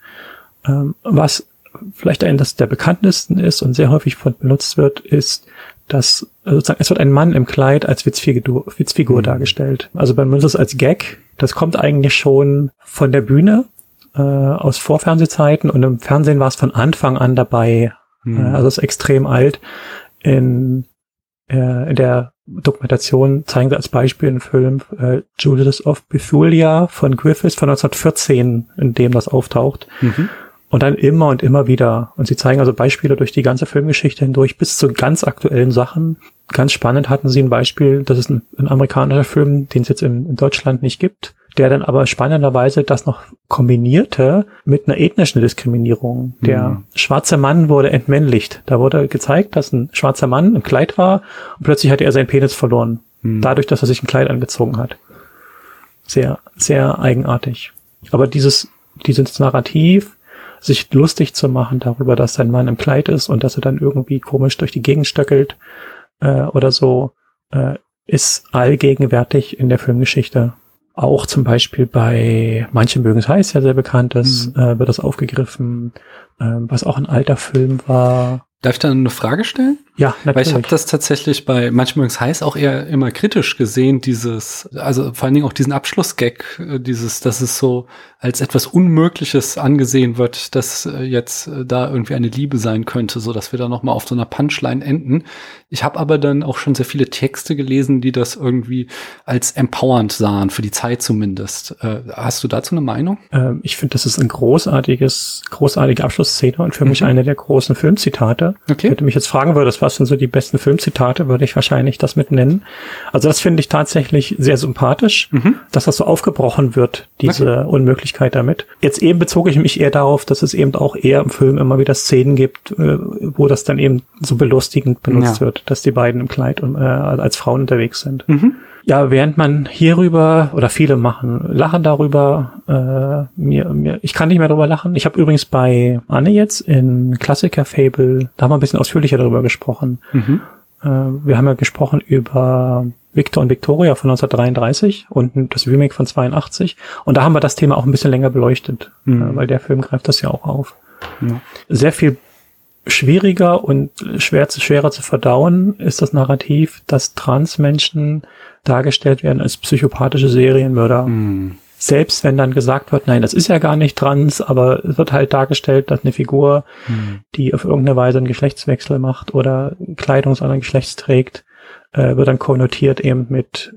Was vielleicht eines der bekanntesten ist und sehr häufig benutzt wird, ist, dass sozusagen es wird ein Mann im Kleid als Witzfigur dargestellt. Also man benutzt es als Gag. Das kommt eigentlich schon von der Bühne aus Vorfernsehzeiten und im Fernsehen war es von Anfang an dabei. Also es ist extrem alt. In der Dokumentation zeigen sie als Beispiel einen Film Judas of Bethulia von Griffiths von 1914, in dem das auftaucht. Mhm. Und dann immer und immer wieder. Und sie zeigen also Beispiele durch die ganze Filmgeschichte hindurch bis zu ganz aktuellen Sachen. Ganz spannend hatten sie ein Beispiel, das ist ein amerikanischer Film, den es jetzt in Deutschland nicht gibt, der dann aber spannenderweise das noch kombinierte mit einer ethnischen Diskriminierung. Der schwarze Mann wurde entmännlicht. Da wurde gezeigt, dass ein schwarzer Mann im Kleid war und plötzlich hatte er seinen Penis verloren. Dadurch, dass er sich ein Kleid angezogen hat. Sehr, sehr eigenartig. Aber dieses Narrativ, sich lustig zu machen darüber, dass sein Mann im Kleid ist und dass er dann irgendwie komisch durch die Gegend stöckelt oder so, ist allgegenwärtig in der Filmgeschichte. Auch zum Beispiel bei Manche mögen es heiß, ja sehr bekannt ist, wird das aufgegriffen, was auch ein alter Film war. Darf ich da eine Frage stellen? Ja, natürlich. Weil ich habe das tatsächlich bei Manche mögen es heiß auch eher immer kritisch gesehen, also vor allen Dingen auch diesen Abschlussgag, dass es so als etwas Unmögliches angesehen wird, dass jetzt da irgendwie eine Liebe sein könnte, so dass wir da noch mal auf so einer Punchline enden. Ich habe aber dann auch schon sehr viele Texte gelesen, die das irgendwie als empowernd sahen, für die Zeit zumindest. Hast du dazu eine Meinung? Ich finde, das ist eine großartige Abschlussszene und für mich eine der großen Filmzitate. Okay. Wenn du mich jetzt fragen würdest, was sind so die besten Filmzitate, würde ich wahrscheinlich das mit nennen. Also das finde ich tatsächlich sehr sympathisch, dass das so aufgebrochen wird, diese Unmöglichkeit damit. Jetzt eben bezog ich mich eher darauf, dass es eben auch eher im Film immer wieder Szenen gibt, wo das dann eben so belustigend benutzt wird, dass die beiden im Kleid als Frauen unterwegs sind. Ja, während man hierüber, oder viele lachen darüber, ich kann nicht mehr darüber lachen. Ich habe übrigens bei Anne jetzt in Klassiker Fable, da haben wir ein bisschen ausführlicher darüber gesprochen. Wir haben ja gesprochen über Victor und Victoria von 1933 und das Remake von 82. Und da haben wir das Thema auch ein bisschen länger beleuchtet, weil der Film greift das ja auch auf. Ja. Sehr viel schwieriger und schwerer zu verdauen ist das Narrativ, dass Transmenschen dargestellt werden als psychopathische Serienmörder. Selbst wenn dann gesagt wird, nein, das ist ja gar nicht trans, aber es wird halt dargestellt, dass eine Figur, die auf irgendeine Weise einen Geschlechtswechsel macht oder Kleidung des anderen Geschlechts trägt, wird dann konnotiert eben mit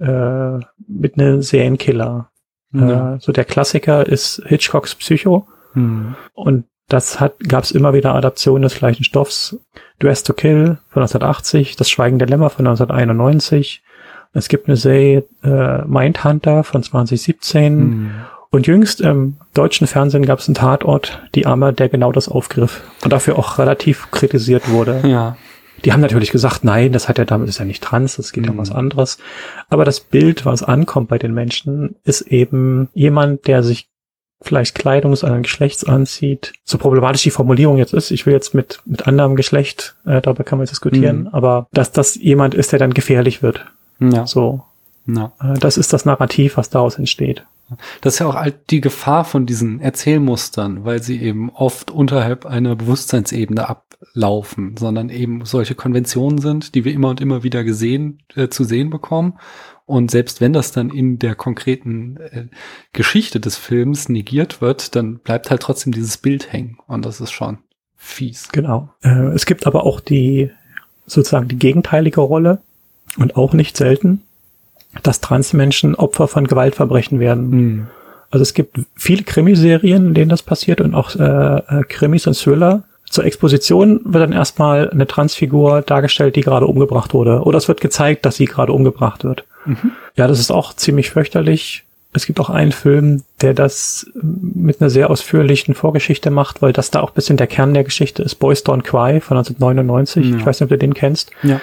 einem Serienkiller. So der Klassiker ist Hitchcocks Psycho. Und gab es immer wieder Adaptionen des gleichen Stoffs. Dressed to Kill von 1980, Das Schweigen der Lämmer von 1991, Es gibt eine Serie Mindhunter von 2017. Und jüngst im deutschen Fernsehen gab es einen Tatort, Die Amme, der genau das aufgriff und dafür auch relativ kritisiert wurde. Ja. Die haben natürlich gesagt, nein, das hat ja damit, ist ja nicht trans, das geht ja um was anderes. Aber das Bild, was ankommt bei den Menschen, ist eben jemand, der sich vielleicht Kleidung des anderen Geschlechts anzieht. So problematisch die Formulierung jetzt ist, ich will jetzt mit anderem Geschlecht, darüber kann man jetzt diskutieren, aber dass das jemand ist, der dann gefährlich wird. Ja. So. Ja. Das ist das Narrativ, was daraus entsteht. Das ist ja auch die Gefahr von diesen Erzählmustern, weil sie eben oft unterhalb einer Bewusstseinsebene ablaufen, sondern eben solche Konventionen sind, die wir immer und immer wieder zu sehen bekommen. Und selbst wenn das dann in der konkreten Geschichte des Films negiert wird, dann bleibt halt trotzdem dieses Bild hängen. Und das ist schon fies. Genau. Es gibt aber auch sozusagen die gegenteilige Rolle und auch nicht selten, dass Transmenschen Opfer von Gewaltverbrechen werden. Also es gibt viele Krimiserien, in denen das passiert und auch Krimis und Thriller. Zur Exposition wird dann erstmal eine Transfigur dargestellt, die gerade umgebracht wurde. Oder es wird gezeigt, dass sie gerade umgebracht wird. Ja, das ist auch ziemlich fürchterlich. Es gibt auch einen Film, der das mit einer sehr ausführlichen Vorgeschichte macht, weil das da auch ein bisschen der Kern der Geschichte ist. Boys Don't Cry von 1999. Ja. Ich weiß nicht, ob du den kennst. Ja.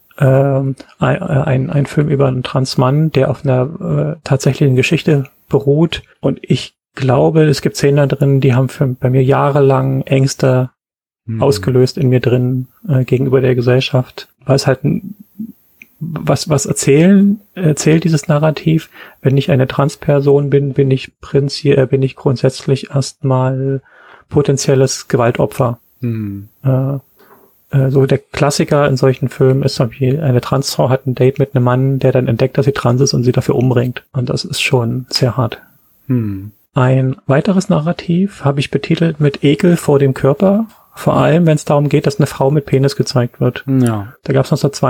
Ein Film über einen Transmann, der auf einer tatsächlichen Geschichte beruht. Und ich glaube, es gibt Szenen da drin, die haben bei mir jahrelang Ängste ausgelöst in mir drin gegenüber der Gesellschaft. Weil es halt was erzählt dieses Narrativ. Wenn ich eine Transperson bin, bin ich grundsätzlich erstmal potenzielles Gewaltopfer. So der Klassiker in solchen Filmen ist zum Beispiel, eine Transfrau hat ein Date mit einem Mann, der dann entdeckt, dass sie trans ist und sie dafür umbringt. Und das ist schon sehr hart. Ein weiteres Narrativ habe ich betitelt mit Ekel vor dem Körper. Vor allem, wenn es darum geht, dass eine Frau mit Penis gezeigt wird. Ja. Da gab es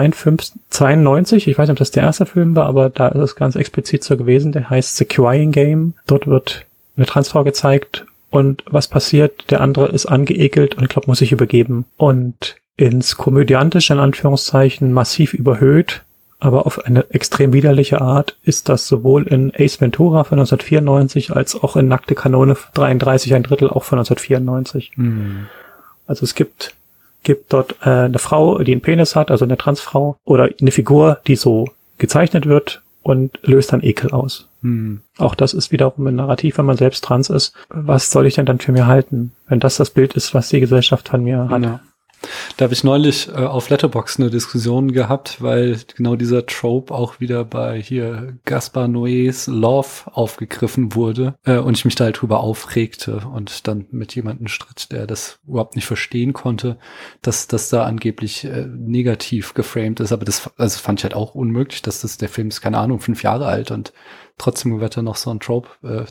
1992, ich weiß nicht, ob das der erste Film war, aber da ist es ganz explizit so gewesen, der heißt The Crying Game. Dort wird eine Transfrau gezeigt und was passiert? Der andere ist angeekelt und ich glaube, muss sich übergeben. Und ins Komödiantische, in Anführungszeichen, massiv überhöht, aber auf eine extrem widerliche Art ist das sowohl in Ace Ventura von 1994 als auch in Nackte Kanone 33 ein Drittel auch von 1994. Also es gibt dort eine Frau, die einen Penis hat, also eine Transfrau, oder eine Figur, die so gezeichnet wird und löst dann Ekel aus. Auch das ist wiederum ein Narrativ, wenn man selbst trans ist. Was soll ich denn dann für mir halten, wenn das Bild ist, was die Gesellschaft von mir hat? Ja. Da habe ich neulich auf Letterboxd eine Diskussion gehabt, weil genau dieser Trope auch wieder bei hier Gaspar Noés Love aufgegriffen wurde und ich mich da halt drüber aufregte und dann mit jemandem stritt, der das überhaupt nicht verstehen konnte, dass das da angeblich negativ geframed ist. Aber das fand ich halt auch unmöglich, der Film ist, keine Ahnung, 5 Jahre alt und trotzdem wird da noch so ein Trope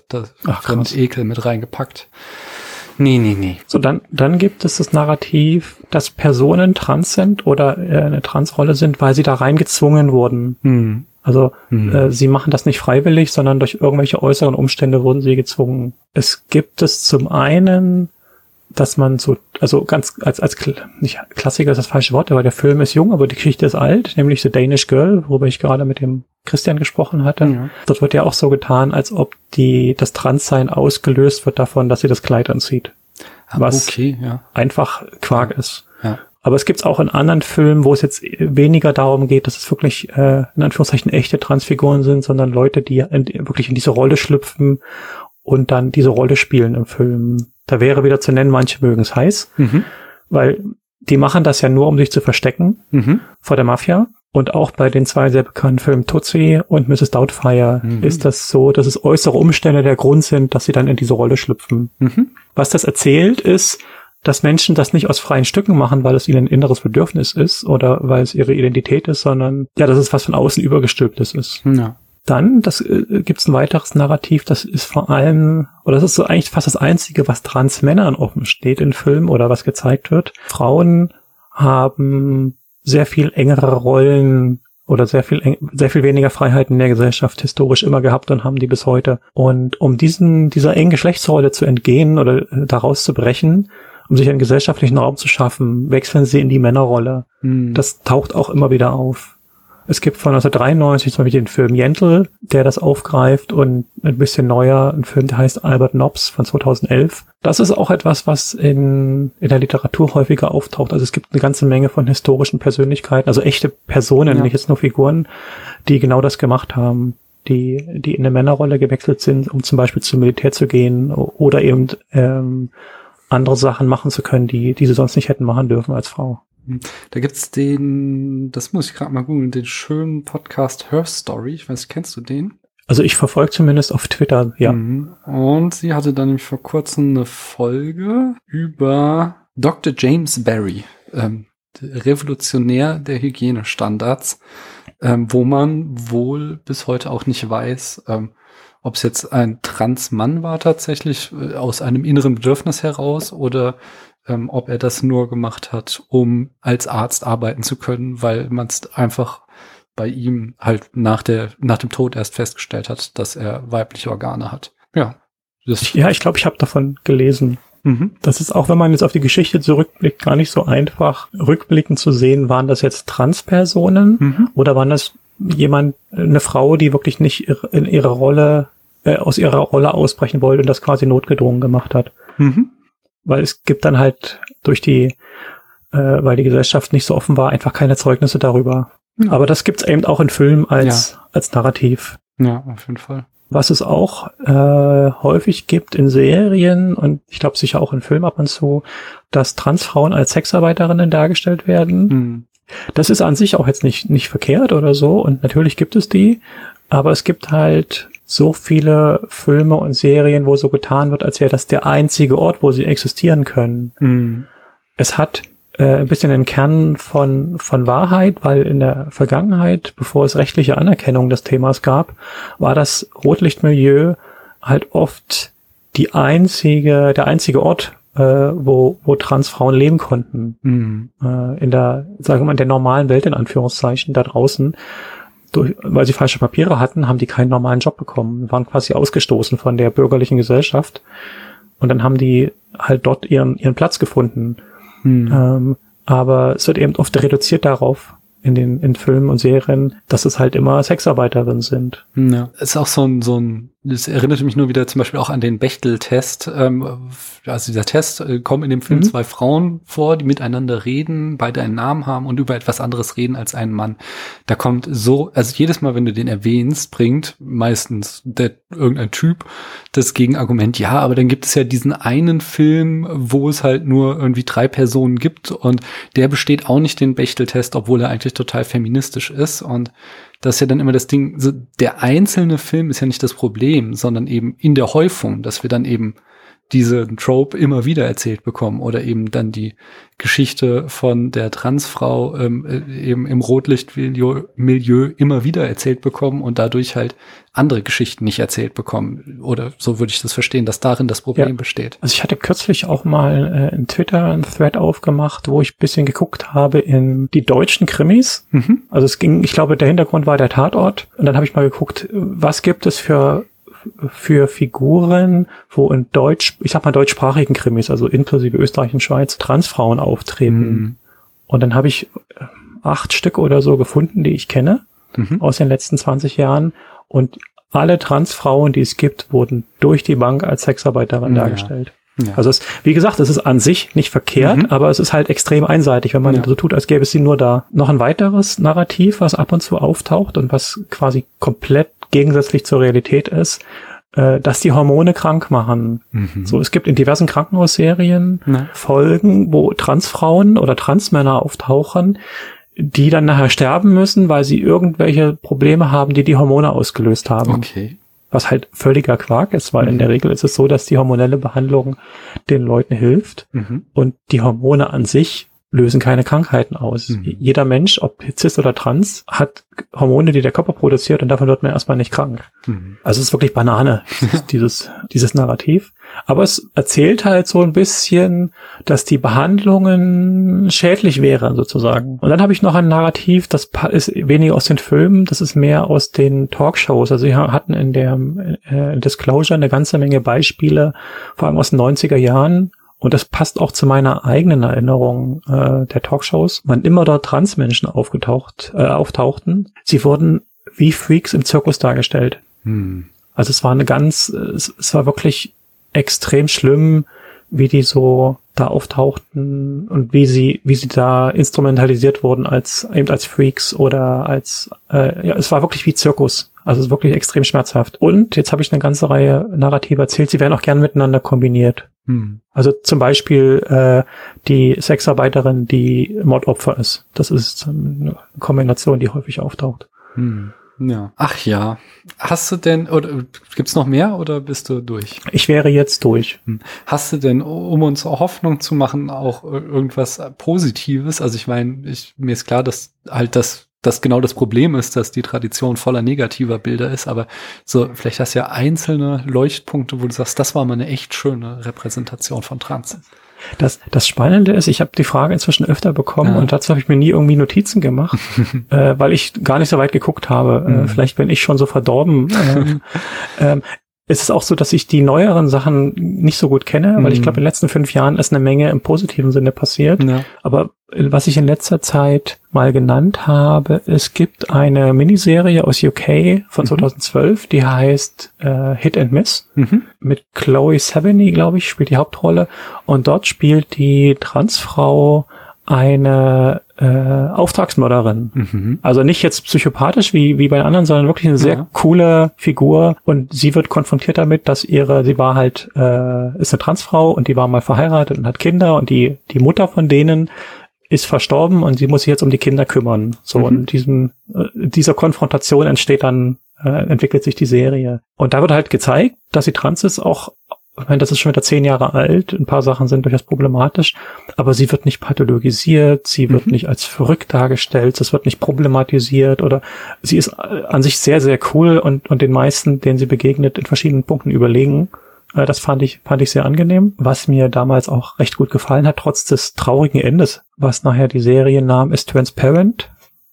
mit Ekel mit reingepackt. Nee. So, dann gibt es das Narrativ, dass Personen trans sind oder eine Transrolle sind, weil sie da reingezwungen wurden. Also sie machen das nicht freiwillig, sondern durch irgendwelche äußeren Umstände wurden sie gezwungen. Es gibt es zum einen, dass man ganz als nicht Klassiker ist das falsche Wort, aber der Film ist jung, aber die Geschichte ist alt, nämlich The Danish Girl, worüber ich gerade mit dem Christian gesprochen hatte. Ja. Dort wird ja auch so getan, als ob das Transsein ausgelöst wird davon, dass sie das Kleid anzieht. Was einfach Quark ist. Ja. Aber es gibt's auch in anderen Filmen, wo es jetzt weniger darum geht, dass es wirklich in Anführungszeichen echte Transfiguren sind, sondern Leute, die wirklich in diese Rolle schlüpfen und dann diese Rolle spielen im Film. Da wäre wieder zu nennen, manche mögen es heiß, weil die machen das ja nur, um sich zu verstecken vor der Mafia. Und auch bei den 2 sehr bekannten Filmen Tootsie und Mrs. Doubtfire ist das so, dass es äußere Umstände der Grund sind, dass sie dann in diese Rolle schlüpfen. Was das erzählt ist, dass Menschen das nicht aus freien Stücken machen, weil es ihnen ein inneres Bedürfnis ist oder weil es ihre Identität ist, sondern dass es was von außen übergestülptes ist. Ja. Dann, gibt's ein weiteres Narrativ, das ist vor allem, oder das ist so eigentlich fast das Einzige, was Transmännern offen steht in Filmen oder was gezeigt wird. Frauen haben sehr viel engere Rollen oder sehr viel weniger Freiheiten in der Gesellschaft historisch immer gehabt und haben die bis heute. Und um dieser engen Geschlechtsrolle zu entgehen oder daraus zu brechen, um sich einen gesellschaftlichen Raum zu schaffen, wechseln sie in die Männerrolle. Das taucht auch immer wieder auf. Es gibt von 1993 zum Beispiel den Film Yentl, der das aufgreift, und ein bisschen neuer, ein Film, der heißt Albert Nobbs von 2011. Das ist auch etwas, was in der Literatur häufiger auftaucht. Also es gibt eine ganze Menge von historischen Persönlichkeiten, also echte Personen, nicht jetzt nur Figuren, die genau das gemacht haben, die in eine Männerrolle gewechselt sind, um zum Beispiel zum Militär zu gehen oder eben andere Sachen machen zu können, die sie sonst nicht hätten machen dürfen als Frau. Da gibt's das muss ich gerade mal googeln, den schönen Podcast Her Story. Ich weiß, kennst du den? Also ich verfolge zumindest auf Twitter, ja. Und sie hatte dann vor kurzem eine Folge über Dr. James Barry, Revolutionär der Hygienestandards, wo man wohl bis heute auch nicht weiß, ob es jetzt ein Transmann war tatsächlich, aus einem inneren Bedürfnis heraus, oder ob er das nur gemacht hat, um als Arzt arbeiten zu können, weil man es einfach bei ihm halt nach dem Tod erst festgestellt hat, dass er weibliche Organe hat. Ja. Ich glaube, ich habe davon gelesen. Das ist auch, wenn man jetzt auf die Geschichte zurückblickt, gar nicht so einfach, rückblickend zu sehen, waren das jetzt Transpersonen oder waren das eine Frau, die wirklich nicht in ihre Rolle, aus ihrer Rolle ausbrechen wollte und das quasi notgedrungen gemacht hat. Weil es gibt dann halt weil die Gesellschaft nicht so offen war, einfach keine Zeugnisse darüber. Aber das gibt's eben auch in Filmen als Narrativ. Ja, auf jeden Fall. Was es auch häufig gibt in Serien und ich glaube sicher auch in Filmen ab und zu, dass Transfrauen als Sexarbeiterinnen dargestellt werden. Das ist an sich auch jetzt nicht verkehrt oder so, und natürlich gibt es die, aber es gibt halt so viele Filme und Serien, wo so getan wird, als wäre das der einzige Ort, wo sie existieren können. Es hat ein bisschen den Kern von Wahrheit, weil in der Vergangenheit, bevor es rechtliche Anerkennung des Themas gab, war das Rotlichtmilieu halt oft der einzige Ort, wo Transfrauen leben konnten. In der normalen Welt, in Anführungszeichen, da draußen. Weil sie falsche Papiere hatten, haben die keinen normalen Job bekommen, waren quasi ausgestoßen von der bürgerlichen Gesellschaft. Und dann haben die halt dort ihren Platz gefunden. Aber es wird eben oft reduziert darauf in Filmen und Serien, dass es halt immer Sexarbeiterinnen sind. Ja, es ist auch das erinnerte mich nur wieder zum Beispiel auch an den Bechdel-Test. Also dieser Test, kommen in dem Film zwei Frauen vor, die miteinander reden, beide einen Namen haben und über etwas anderes reden als ein Mann. Da kommt also jedes Mal, wenn du den erwähnst, bringt meistens irgendein Typ das Gegenargument, ja, aber dann gibt es ja diesen einen Film, wo es halt nur irgendwie 3 Personen gibt und der besteht auch nicht den Bechdel-Test, obwohl er eigentlich total feministisch ist. Und das ist ja dann immer das Ding, der einzelne Film ist ja nicht das Problem, sondern eben in der Häufung, dass wir dann eben diese Trope immer wieder erzählt bekommen oder eben dann die Geschichte von der Transfrau eben im Rotlichtmilieu immer wieder erzählt bekommen und dadurch halt andere Geschichten nicht erzählt bekommen. Oder so würde ich das verstehen, dass darin das Problem besteht. Also ich hatte kürzlich auch mal in Twitter einen Thread aufgemacht, wo ich ein bisschen geguckt habe in die deutschen Krimis. Also ich glaube, der Hintergrund war der Tatort. Und dann habe ich mal geguckt, was gibt es für Figuren, wo in deutschsprachigen Krimis, also inklusive Österreich und Schweiz, Transfrauen auftreten. Und dann habe ich 8 Stück oder so gefunden, die ich kenne, aus den letzten 20 Jahren. Und alle Transfrauen, die es gibt, wurden durch die Bank als Sexarbeiterin dargestellt. Ja. Also wie gesagt, es ist an sich nicht verkehrt, aber es ist halt extrem einseitig, wenn man so tut, als gäbe es sie nur da. Noch ein weiteres Narrativ, was ab und zu auftaucht und was quasi komplett gegensätzlich zur Realität ist, dass die Hormone krank machen. So, es gibt in diversen Krankenhausserien Folgen, wo Transfrauen oder Transmänner auftauchen, die dann nachher sterben müssen, weil sie irgendwelche Probleme haben, die Hormone ausgelöst haben. Okay. Was halt völliger Quark ist, weil in der Regel ist es so, dass die hormonelle Behandlung den Leuten hilft und die Hormone an sich lösen keine Krankheiten aus. Jeder Mensch, ob cis oder trans, hat Hormone, die der Körper produziert und davon wird man erstmal nicht krank. Also es ist wirklich Banane, dieses Narrativ. Aber es erzählt halt so ein bisschen, dass die Behandlungen schädlich wären sozusagen. Und dann habe ich noch ein Narrativ, das ist weniger aus den Filmen, das ist mehr aus den Talkshows. Also wir hatten in der Disclosure eine ganze Menge Beispiele, vor allem aus den 90er Jahren, Und das passt auch zu meiner eigenen Erinnerung der Talkshows. Wann immer dort Transmenschen auftauchten, sie wurden wie Freaks im Zirkus dargestellt. Also es war es war wirklich extrem schlimm, wie die so da auftauchten und wie sie da instrumentalisiert wurden als Freaks oder es war wirklich wie Zirkus. Also es ist wirklich extrem schmerzhaft. Und jetzt habe ich eine ganze Reihe Narrative erzählt, sie werden auch gern miteinander kombiniert. Also zum Beispiel die Sexarbeiterin, die Mordopfer ist. Das ist eine Kombination, die häufig auftaucht. Ja. Ach ja. Hast du denn, oder gibt's noch mehr oder bist du durch? Ich wäre jetzt durch. Hast du denn, um uns Hoffnung zu machen, auch irgendwas Positives? Also ich meine, mir ist klar, dass halt das genau das Problem ist, dass die Tradition voller negativer Bilder ist, aber so, vielleicht hast du ja einzelne Leuchtpunkte, wo du sagst, das war mal eine echt schöne Repräsentation von Trans. Das Spannende ist, ich habe die Frage inzwischen öfter bekommen und dazu habe ich mir nie irgendwie Notizen gemacht, weil ich gar nicht so weit geguckt habe. Vielleicht bin ich schon so verdorben. Es ist auch so, dass ich die neueren Sachen nicht so gut kenne, weil ich glaube, in den letzten 5 Jahren ist eine Menge im positiven Sinne passiert. Ja. Aber was ich in letzter Zeit mal genannt habe, es gibt eine Miniserie aus UK von 2012, die heißt Hit and Miss. Mit Chloe Sevigny, glaube ich, spielt die Hauptrolle. Und dort spielt die Transfrau eine Auftragsmörderin. Also nicht jetzt psychopathisch wie bei anderen, sondern wirklich eine sehr coole Figur. Und sie wird konfrontiert damit, dass sie war halt, ist eine Transfrau und die war mal verheiratet und hat Kinder und die Mutter von denen ist verstorben und sie muss sich jetzt um die Kinder kümmern. So, und dieser Konfrontation entwickelt sich die Serie. Und da wird halt gezeigt, dass sie trans ist, auch, ich meine, das ist schon wieder 10 Jahre alt, ein paar Sachen sind durchaus problematisch, aber sie wird nicht pathologisiert, sie wird nicht als verrückt dargestellt, es wird nicht problematisiert oder sie ist an sich sehr, sehr cool und den meisten, denen sie begegnet, in verschiedenen Punkten überlegen. Das fand ich sehr angenehm. Was mir damals auch recht gut gefallen hat, trotz des traurigen Endes, was nachher die Serie nahm, ist Transparent.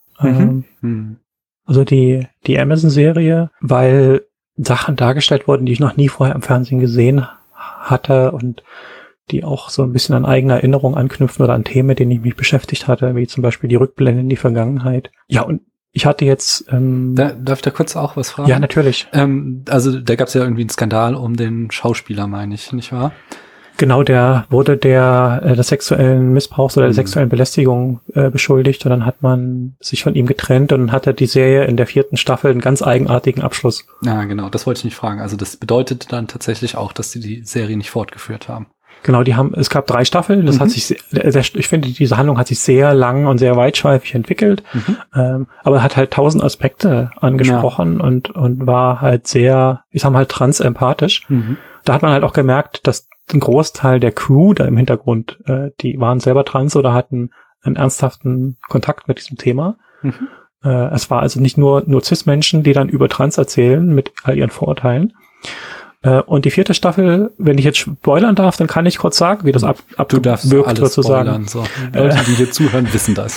Also die Amazon-Serie, weil Sachen dargestellt wurden, die ich noch nie vorher im Fernsehen gesehen hatte und die auch so ein bisschen an eigene Erinnerungen anknüpfen oder an Themen, mit denen ich mich beschäftigt hatte, wie zum Beispiel die Rückblende in die Vergangenheit. Ja, und ich hatte jetzt... Darf ich da kurz auch was fragen? Ja, natürlich. Also da gab es ja irgendwie einen Skandal um den Schauspieler, meine ich, nicht wahr? Genau, der wurde des sexuellen Missbrauchs oder der sexuellen Belästigung beschuldigt und dann hat man sich von ihm getrennt und dann hatte die Serie in der 4. Staffel einen ganz eigenartigen Abschluss. Ja, genau, das wollte ich nicht fragen. Also das bedeutet dann tatsächlich auch, dass sie die Serie nicht fortgeführt haben. Genau, es gab 3 Staffeln, das hat sich, ich finde, diese Handlung hat sich sehr lang und sehr weitschweifig entwickelt, aber hat halt 1000 Aspekte angesprochen und war halt sehr, ich sag mal, trans-empathisch. Da hat man halt auch gemerkt, dass ein Großteil der Crew da im Hintergrund, die waren selber trans oder hatten einen ernsthaften Kontakt mit diesem Thema. Es war also nicht nur Cis-Menschen, die dann über Trans erzählen mit all ihren Vorurteilen. Und die 4. Staffel, wenn ich jetzt spoilern darf, dann kann ich kurz sagen, wie das abgewirkt sozusagen. So. Leute, die hier zuhören, wissen das.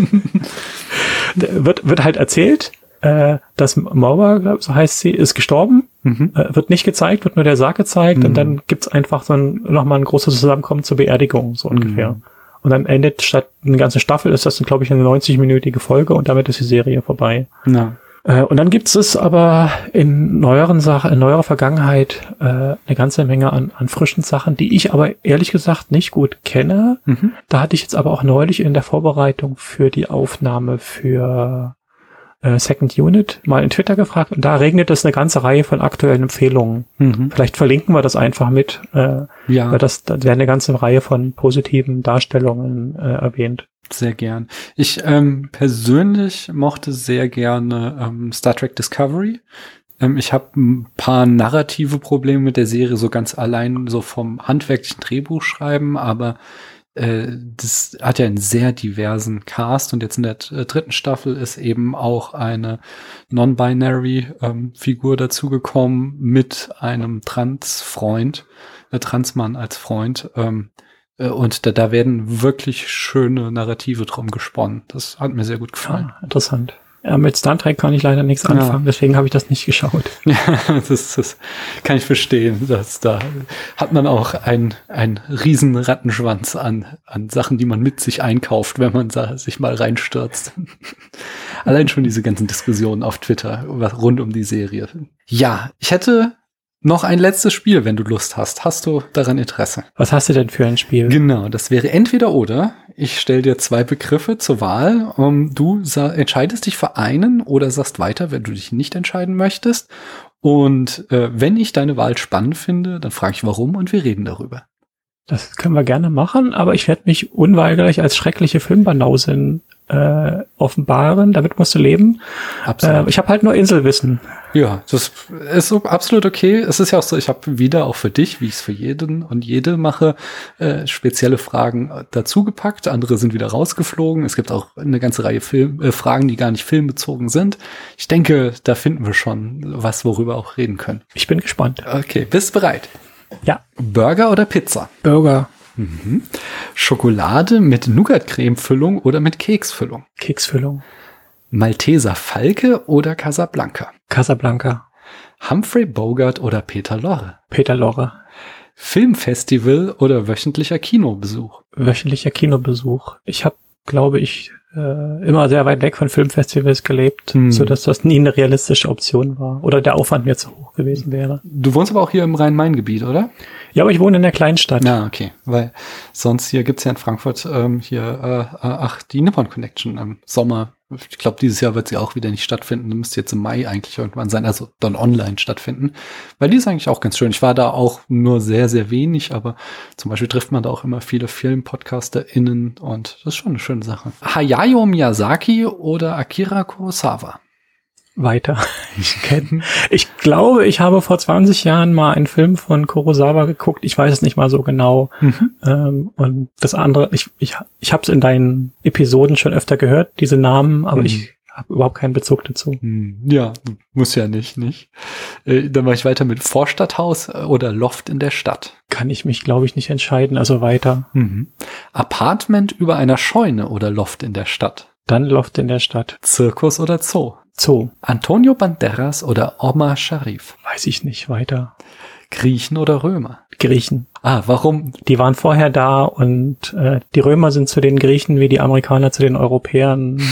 Wird halt erzählt, dass Maura, so heißt sie, ist gestorben, wird nicht gezeigt, wird nur der Sarg gezeigt und dann gibt's einfach nochmal ein großes Zusammenkommen zur Beerdigung, so ungefähr. Und dann endet statt eine ganze Staffel, ist das dann, glaube ich, eine 90-minütige Folge und damit ist die Serie vorbei. Ja. Und dann gibt es aber in neuerer Vergangenheit eine ganze Menge an frischen Sachen, die ich aber ehrlich gesagt nicht gut kenne. Da hatte ich jetzt aber auch neulich in der Vorbereitung für die Aufnahme für Second Unit mal in Twitter gefragt und da regnet es eine ganze Reihe von aktuellen Empfehlungen. Vielleicht verlinken wir das einfach mit, weil da werden eine ganze Reihe von positiven Darstellungen erwähnt. Sehr gern. Ich persönlich mochte sehr gerne Star Trek Discovery. Ich habe ein paar narrative Probleme mit der Serie, so ganz allein so vom handwerklichen Drehbuchschreiben, aber das hat ja einen sehr diversen Cast und jetzt in der 3. Staffel ist eben auch eine non-binary Figur dazugekommen mit einem Transmann als Freund. Und da werden wirklich schöne Narrative drum gesponnen. Das hat mir sehr gut gefallen. Interessant. Ja, mit Star Trek kann ich leider nichts anfangen, deswegen habe ich das nicht geschaut. Ja, das kann ich verstehen. Da hat man auch einen riesen Rattenschwanz an Sachen, die man mit sich einkauft, wenn man sich mal reinstürzt. Allein schon diese ganzen Diskussionen auf Twitter rund um die Serie. Ja, ich hätte noch ein letztes Spiel, wenn du Lust hast. Hast du daran Interesse? Was hast du denn für ein Spiel? Genau, das wäre entweder oder. Ich stelle dir 2 Begriffe zur Wahl. Du entscheidest dich für einen oder sagst weiter, wenn du dich nicht entscheiden möchtest. Und wenn ich deine Wahl spannend finde, dann frage ich warum und wir reden darüber. Das können wir gerne machen, aber ich werde mich unweigerlich als schreckliche Filmbanausin offenbaren. Damit musst du leben. Absolut. Ich habe halt nur Inselwissen. Ja, das ist so absolut okay. Es ist ja auch so, ich habe wieder auch für dich, wie ich es für jeden und jede mache, spezielle Fragen dazu gepackt. Andere sind wieder rausgeflogen. Es gibt auch eine ganze Reihe Fragen, die gar nicht filmbezogen sind. Ich denke, da finden wir schon was, worüber wir auch reden können. Ich bin gespannt. Okay, bist bereit? Ja. Burger oder Pizza? Burger. Mhm. Schokolade mit Nougat-Creme-Füllung oder mit Keksfüllung? Keksfüllung. Malteser Falke oder Casablanca? Casablanca. Humphrey Bogart oder Peter Lorre? Peter Lorre. Filmfestival oder wöchentlicher Kinobesuch? Wöchentlicher Kinobesuch. Ich habe, glaube ich, immer sehr weit weg von Filmfestivals gelebt, sodass das nie eine realistische Option war. Oder der Aufwand mir zu hoch gewesen wäre. Du wohnst aber auch hier im Rhein-Main-Gebiet, oder? Ja, aber ich wohne in der Kleinstadt. Ja, okay. Weil sonst hier gibt's ja in Frankfurt die Nippon Connection im Sommer. Ich glaube, dieses Jahr wird sie auch wieder nicht stattfinden. Die müsste jetzt im Mai eigentlich irgendwann sein, also dann online stattfinden. Weil die ist eigentlich auch ganz schön. Ich war da auch nur sehr, sehr wenig, aber zum Beispiel trifft man da auch immer viele FilmpodcasterInnen und das ist schon eine schöne Sache. Hayao Miyazaki oder Akira Kurosawa? Weiter. Ich glaube, ich habe vor 20 Jahren mal einen Film von Kurosawa geguckt. Ich weiß es nicht mal so genau. Und das andere, ich habe es in deinen Episoden schon öfter gehört, diese Namen, aber ich habe überhaupt keinen Bezug dazu. Ja, muss ja nicht. Dann mache ich weiter mit Vorstadthaus oder Loft in der Stadt. Kann ich mich, glaube ich, nicht entscheiden, also weiter. Apartment über einer Scheune oder Loft in der Stadt? Dann Loft in der Stadt. Zirkus oder Zoo? Zoo. Antonio Banderas oder Omar Sharif? Weiß ich nicht, weiter. Griechen oder Römer? Griechen. Warum? Die waren vorher da und die Römer sind zu den Griechen wie die Amerikaner zu den Europäern.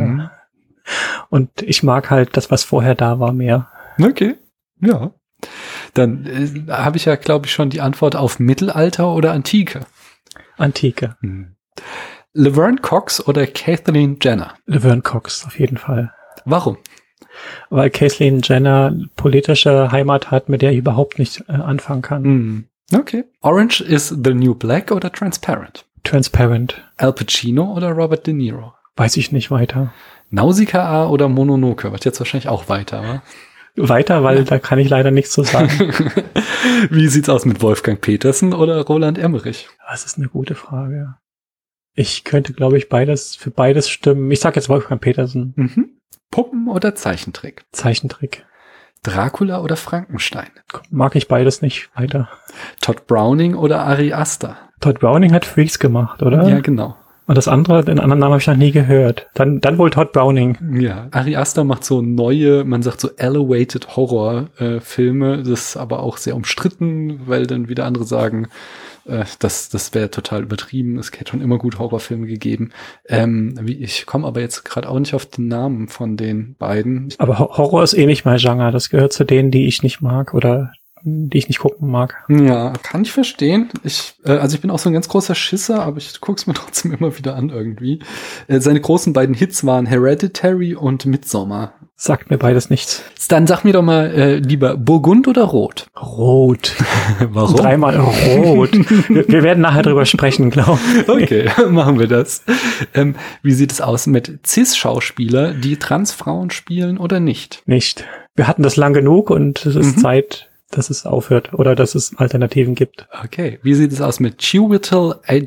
Und ich mag halt das, was vorher da war, mehr. Okay, ja. Dann habe ich ja, glaube ich, schon die Antwort auf Mittelalter oder Antike. Antike. Laverne Cox oder Caitlyn Jenner? Laverne Cox, auf jeden Fall. Warum? Weil Caitlyn Jenner politische Heimat hat, mit der ich überhaupt nicht anfangen kann. Okay. Orange is the New Black oder Transparent? Transparent. Al Pacino oder Robert De Niro? Weiß ich nicht, weiter. Nausicaa oder Mononoke? Wird jetzt wahrscheinlich auch weiter, wa? Weiter, weil da kann ich leider nichts zu sagen. Wie sieht's aus mit Wolfgang Petersen oder Roland Emmerich? Das ist eine gute Frage. Ich könnte, glaube ich, für beides stimmen. Ich sag jetzt Wolfgang Petersen. Puppen oder Zeichentrick? Zeichentrick. Dracula oder Frankenstein? Mag ich beides nicht, weiter. Todd Browning oder Ari Aster? Todd Browning hat Freaks gemacht, oder? Ja, genau. Und das andere, den anderen Namen habe ich noch nie gehört. Dann wohl Todd Browning. Ja, Ari Aster macht so neue, man sagt so elevated Horror-Filme. Das ist aber auch sehr umstritten, weil dann wieder andere sagen, das wäre total übertrieben. Es hätte schon immer gut Horrorfilme gegeben. Ich komme aber jetzt gerade auch nicht auf den Namen von den beiden. Aber Horror ist eh nicht mein Genre. Das gehört zu denen, die ich nicht mag oder die ich nicht gucken mag. Ja, kann ich verstehen. Ich bin auch so ein ganz großer Schisser, aber ich guck's mir trotzdem immer wieder an irgendwie. Seine großen beiden Hits waren Hereditary und Midsommar. Sagt mir beides nichts. Dann sag mir doch mal lieber Burgund oder Rot? Rot. Warum? 3-mal Rot. Wir werden nachher drüber sprechen, glaube ich. Okay, machen wir das. Wie sieht es aus mit Cis-Schauspieler, die Transfrauen spielen oder nicht? Nicht. Wir hatten das lang genug und es ist Zeit, dass es aufhört oder dass es Alternativen gibt. Okay. Wie sieht es aus mit Chiwetel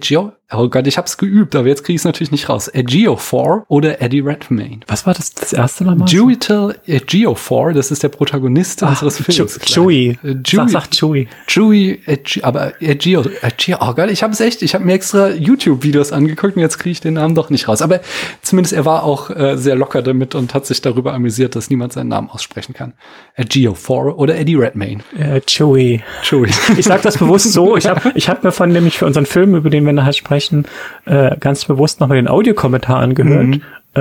Oh Gott, ich hab's geübt, aber jetzt krieg ich es natürlich nicht raus. Ejiofor oder Eddie Redmayne? Was war das erste nochmal? Chiwetel Ejiofor, das ist der Protagonist unseres Films. Chewie. Sag Chewie. Chewie, aber oh Gott, ich habe mir extra YouTube-Videos angeguckt und jetzt kriege ich den Namen doch nicht raus. Aber zumindest er war auch sehr locker damit und hat sich darüber amüsiert, dass niemand seinen Namen aussprechen kann. Ejiofor oder Eddie Redmayne? Chewie. Ich sag das bewusst so. Ich hab mir von nämlich für unseren Film, über den wir nachher sprechen, ganz bewusst nochmal den Audiokommentar angehört,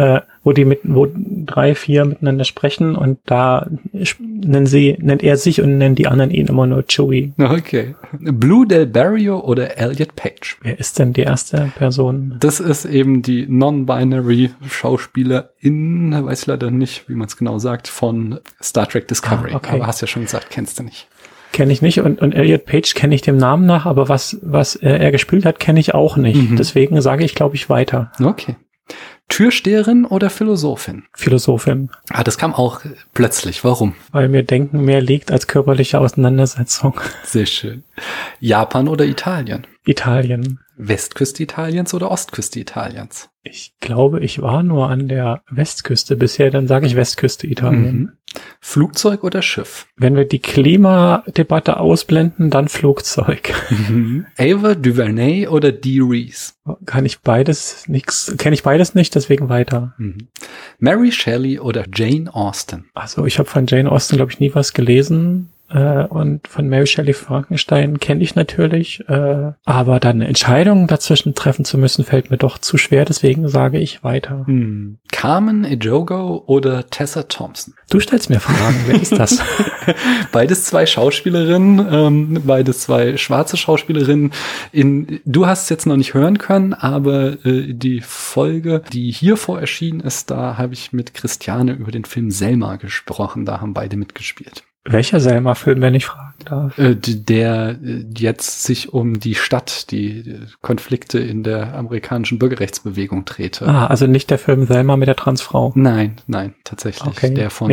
wo 3, 4 miteinander sprechen und da nennt er sich und nennt die anderen ihn immer nur Chewie. Okay. Blue Del Barrio oder Elliot Page? Wer ist denn die erste Person? Das ist eben die non-binary Schauspielerin, weiß ich leider nicht, wie man es genau sagt, von Star Trek Discovery. Okay. Aber hast ja schon gesagt, kennst du nicht. Kenne ich nicht und Elliot Page kenne ich dem Namen nach, aber was er gespielt hat, kenne ich auch nicht. Deswegen sage ich, glaube ich, weiter. Okay. Türsteherin oder Philosophin? Philosophin. Das kam auch plötzlich. Warum? Weil mir Denken mehr liegt als körperliche Auseinandersetzung. Sehr schön. Japan oder Italien? Italien. Westküste Italiens oder Ostküste Italiens? Ich glaube, ich war nur an der Westküste bisher, dann sage ich Westküste Italien. Flugzeug oder Schiff? Wenn wir die Klimadebatte ausblenden, dann Flugzeug. Ava DuVernay oder Dee Reese? Kenne ich beides nicht, deswegen weiter. Mary Shelley oder Jane Austen? Also ich habe von Jane Austen, glaube ich, nie was gelesen. Und von Mary Shelley Frankenstein kenne ich natürlich, aber dann eine Entscheidung dazwischen treffen zu müssen, fällt mir doch zu schwer, deswegen sage ich weiter. Carmen Ejogo oder Tessa Thompson? Du stellst mir Fragen, wer ist das? Beides 2 Schauspielerinnen, beides 2 schwarze Schauspielerinnen. Du hast es jetzt noch nicht hören können, aber die Folge, die hier erschienen ist, da habe ich mit Christiane über den Film Selma gesprochen, da haben beide mitgespielt. Welcher Selma-Film, wenn ich fragen darf? Der jetzt sich um die Stadt, die Konflikte in der amerikanischen Bürgerrechtsbewegung drehte. Also nicht der Film Selma mit der Transfrau? Nein, tatsächlich. Okay. Der von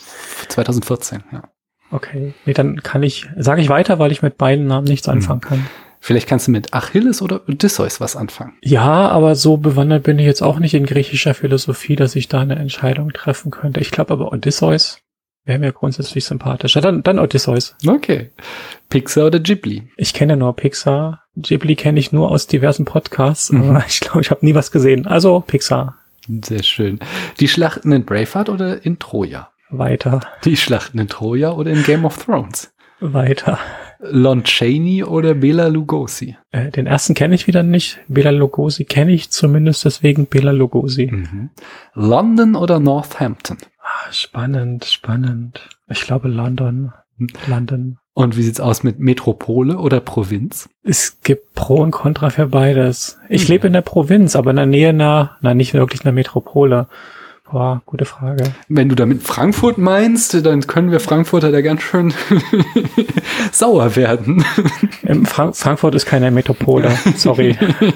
2014, ja. Okay. Nee, dann sage ich weiter, weil ich mit beiden Namen nichts anfangen kann. Vielleicht kannst du mit Achilles oder Odysseus was anfangen. Ja, aber so bewandert bin ich jetzt auch nicht in griechischer Philosophie, dass ich da eine Entscheidung treffen könnte. Ich glaube aber Odysseus wäre mir grundsätzlich sympathischer. Dann Odysseus. Okay. Pixar oder Ghibli? Ich kenne nur Pixar. Ghibli kenne ich nur aus diversen Podcasts. Aber ich glaube, ich habe nie was gesehen. Also Pixar. Sehr schön. Die Schlachten in Braveheart oder in Troja? Weiter. Die Schlachten in Troja oder in Game of Thrones? Weiter. Lon Chaney oder Bela Lugosi? Den ersten kenne ich wieder nicht. Bela Lugosi kenne ich zumindest, deswegen Bela Lugosi. London oder Northampton? Spannend. Ich glaube London. Und wie sieht's aus mit Metropole oder Provinz? Es gibt Pro und Contra für beides. Ich lebe in der Provinz, aber in der Nähe nicht wirklich einer Metropole. Boah, gute Frage. Wenn du damit Frankfurt meinst, dann können wir Frankfurter da ganz schön sauer werden. Frankfurt ist keine Metropole, sorry.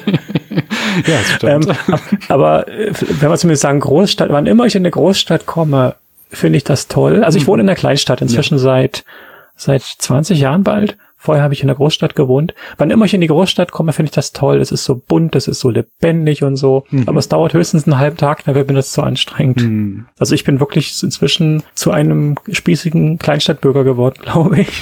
Ja, das stimmt. Aber wenn wir zumindest sagen Großstadt, wann immer ich in eine Großstadt komme, finde ich das toll. Also ich wohne in einer Kleinstadt inzwischen seit 20 Jahren bald. Vorher habe ich in der Großstadt gewohnt. Wann immer ich in die Großstadt komme, finde ich das toll. Es ist so bunt, es ist so lebendig und so. Aber es dauert höchstens einen halben Tag, dann wird mir das zu anstrengend. Also ich bin wirklich inzwischen zu einem spießigen Kleinstadtbürger geworden, glaube ich.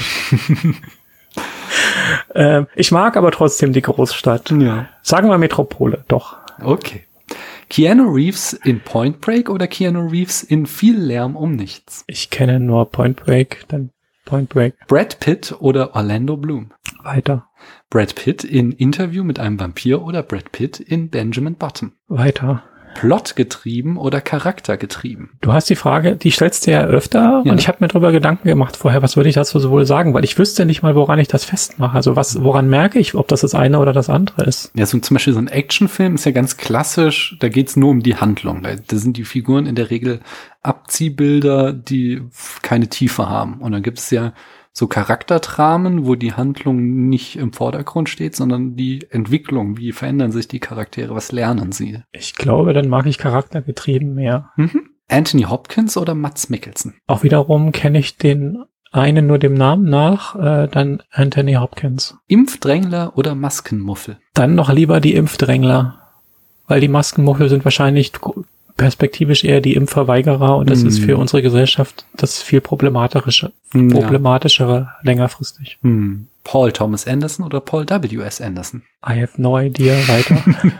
Ich mag aber trotzdem die Großstadt. Ja. Sagen wir Metropole, doch. Okay. Keanu Reeves in Point Break oder Keanu Reeves in Viel Lärm um nichts? Ich kenne nur Point Break, dann Point Break. Brad Pitt oder Orlando Bloom? Weiter. Brad Pitt in Interview mit einem Vampir oder Brad Pitt in Benjamin Button? Weiter. Plotgetrieben oder charaktergetrieben? Du hast die Frage, die stellst du ja öfter und ich habe mir darüber Gedanken gemacht vorher, was würde ich dazu wohl sagen, weil ich wüsste nicht mal, woran ich das festmache. Also woran merke ich, ob das eine oder das andere ist? Ja, so zum Beispiel so ein Actionfilm ist ja ganz klassisch, da geht's nur um die Handlung. Da sind die Figuren in der Regel Abziehbilder, die keine Tiefe haben. Und dann gibt's ja so Charakterdramen, wo die Handlung nicht im Vordergrund steht, sondern die Entwicklung. Wie verändern sich die Charaktere? Was lernen sie? Ich glaube, dann mag ich charaktergetrieben mehr. Anthony Hopkins oder Mads Mikkelsen? Auch wiederum kenne ich den einen nur dem Namen nach, dann Anthony Hopkins. Impfdrängler oder Maskenmuffel? Dann noch lieber die Impfdrängler, weil die Maskenmuffel sind wahrscheinlich perspektivisch eher die Impfverweigerer und das ist für unsere Gesellschaft das viel problematischere längerfristig. Paul Thomas Anderson oder Paul W.S. Anderson? I have no idea. Weiter.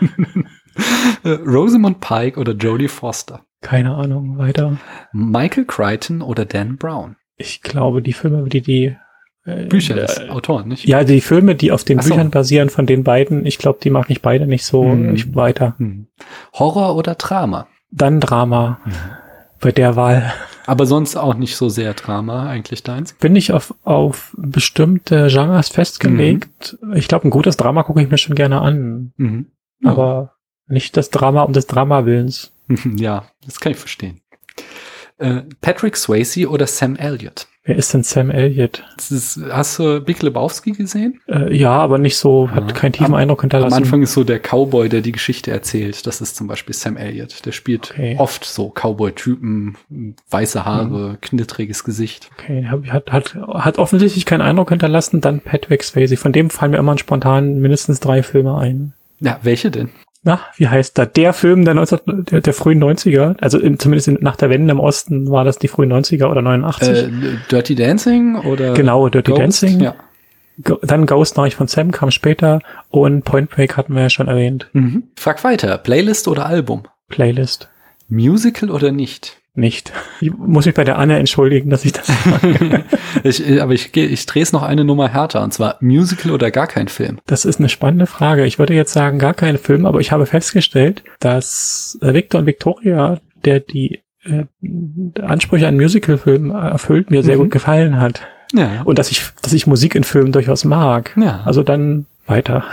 Rosamund Pike oder Jodie Foster? Keine Ahnung. Weiter. Michael Crichton oder Dan Brown? Ich glaube, die Filme, die Bücher des Autoren, nicht? Ja, die Filme, die auf den Büchern basieren von den beiden, ich glaube, die mag ich beide nicht so. Weiter. Horror oder Drama? Dann Drama. Bei der Wahl. Aber sonst auch nicht so sehr Drama, eigentlich deins? Bin ich auf bestimmte Genres festgelegt. Ich glaube, ein gutes Drama gucke ich mir schon gerne an. Aber nicht das Drama um des Drama-Willens. Ja, das kann ich verstehen. Patrick Swayze oder Sam Elliott? Wer ist denn Sam Elliott? Hast du Big Lebowski gesehen? Ja, aber nicht so, hat keinen tiefen Eindruck hinterlassen. Am Anfang ist so der Cowboy, der die Geschichte erzählt. Das ist zum Beispiel Sam Elliott. Der spielt oft so Cowboy-Typen, weiße Haare, knittriges Gesicht. Okay, hat offensichtlich keinen Eindruck hinterlassen. Dann Patrick Swayze. Von dem fallen mir immer spontan mindestens 3 Filme ein. Ja, welche denn? Na, wie heißt das? Der Film der frühen 90er, also zumindest nach der Wende im Osten war das die frühen 90er oder 89. Dirty Dancing oder? Genau, Dirty Ghost? Dancing. Ja. Dann Ghost Nachricht von Sam kam später und Point Break hatten wir ja schon erwähnt. Frag weiter, Playlist oder Album? Playlist. Musical oder nicht? Nicht. Ich muss mich bei der Anne entschuldigen, dass ich das sage. Aber ich drehe es noch eine Nummer härter, und zwar Musical oder gar kein Film. Das ist eine spannende Frage. Ich würde jetzt sagen, gar kein Film, aber ich habe festgestellt, dass Victor und Victoria, der die Ansprüche an Musicalfilmen erfüllt, mir sehr gut gefallen hat. Ja. Und dass ich Musik in Filmen durchaus mag. Ja. Also dann weiter.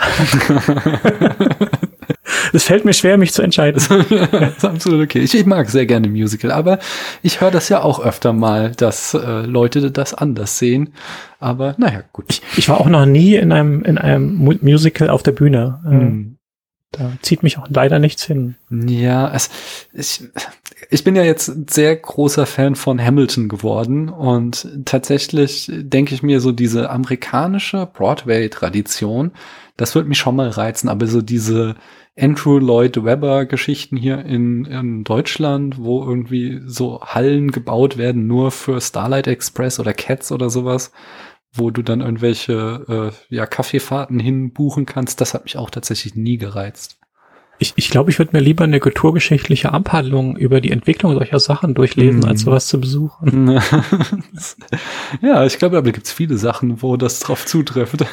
Es fällt mir schwer, mich zu entscheiden. Das ist absolut okay. Ich mag sehr gerne Musical, aber ich höre das ja auch öfter mal, dass Leute das anders sehen. Aber naja, gut. Ich war auch noch nie in einem Musical auf der Bühne. Da zieht mich auch leider nichts hin. Ja, ich bin ja jetzt sehr großer Fan von Hamilton geworden und tatsächlich denke ich mir so diese amerikanische Broadway-Tradition, das wird mich schon mal reizen, aber so diese Andrew Lloyd Webber Geschichten hier in Deutschland, wo irgendwie so Hallen gebaut werden nur für Starlight Express oder Cats oder sowas, wo du dann irgendwelche Kaffeefahrten hinbuchen kannst, das hat mich auch tatsächlich nie gereizt. Ich glaube, ich würde mir lieber eine kulturgeschichtliche Abhandlung über die Entwicklung solcher Sachen durchlesen, als sowas zu besuchen. Ja, ich glaube, da gibt es viele Sachen, wo das drauf zutrifft.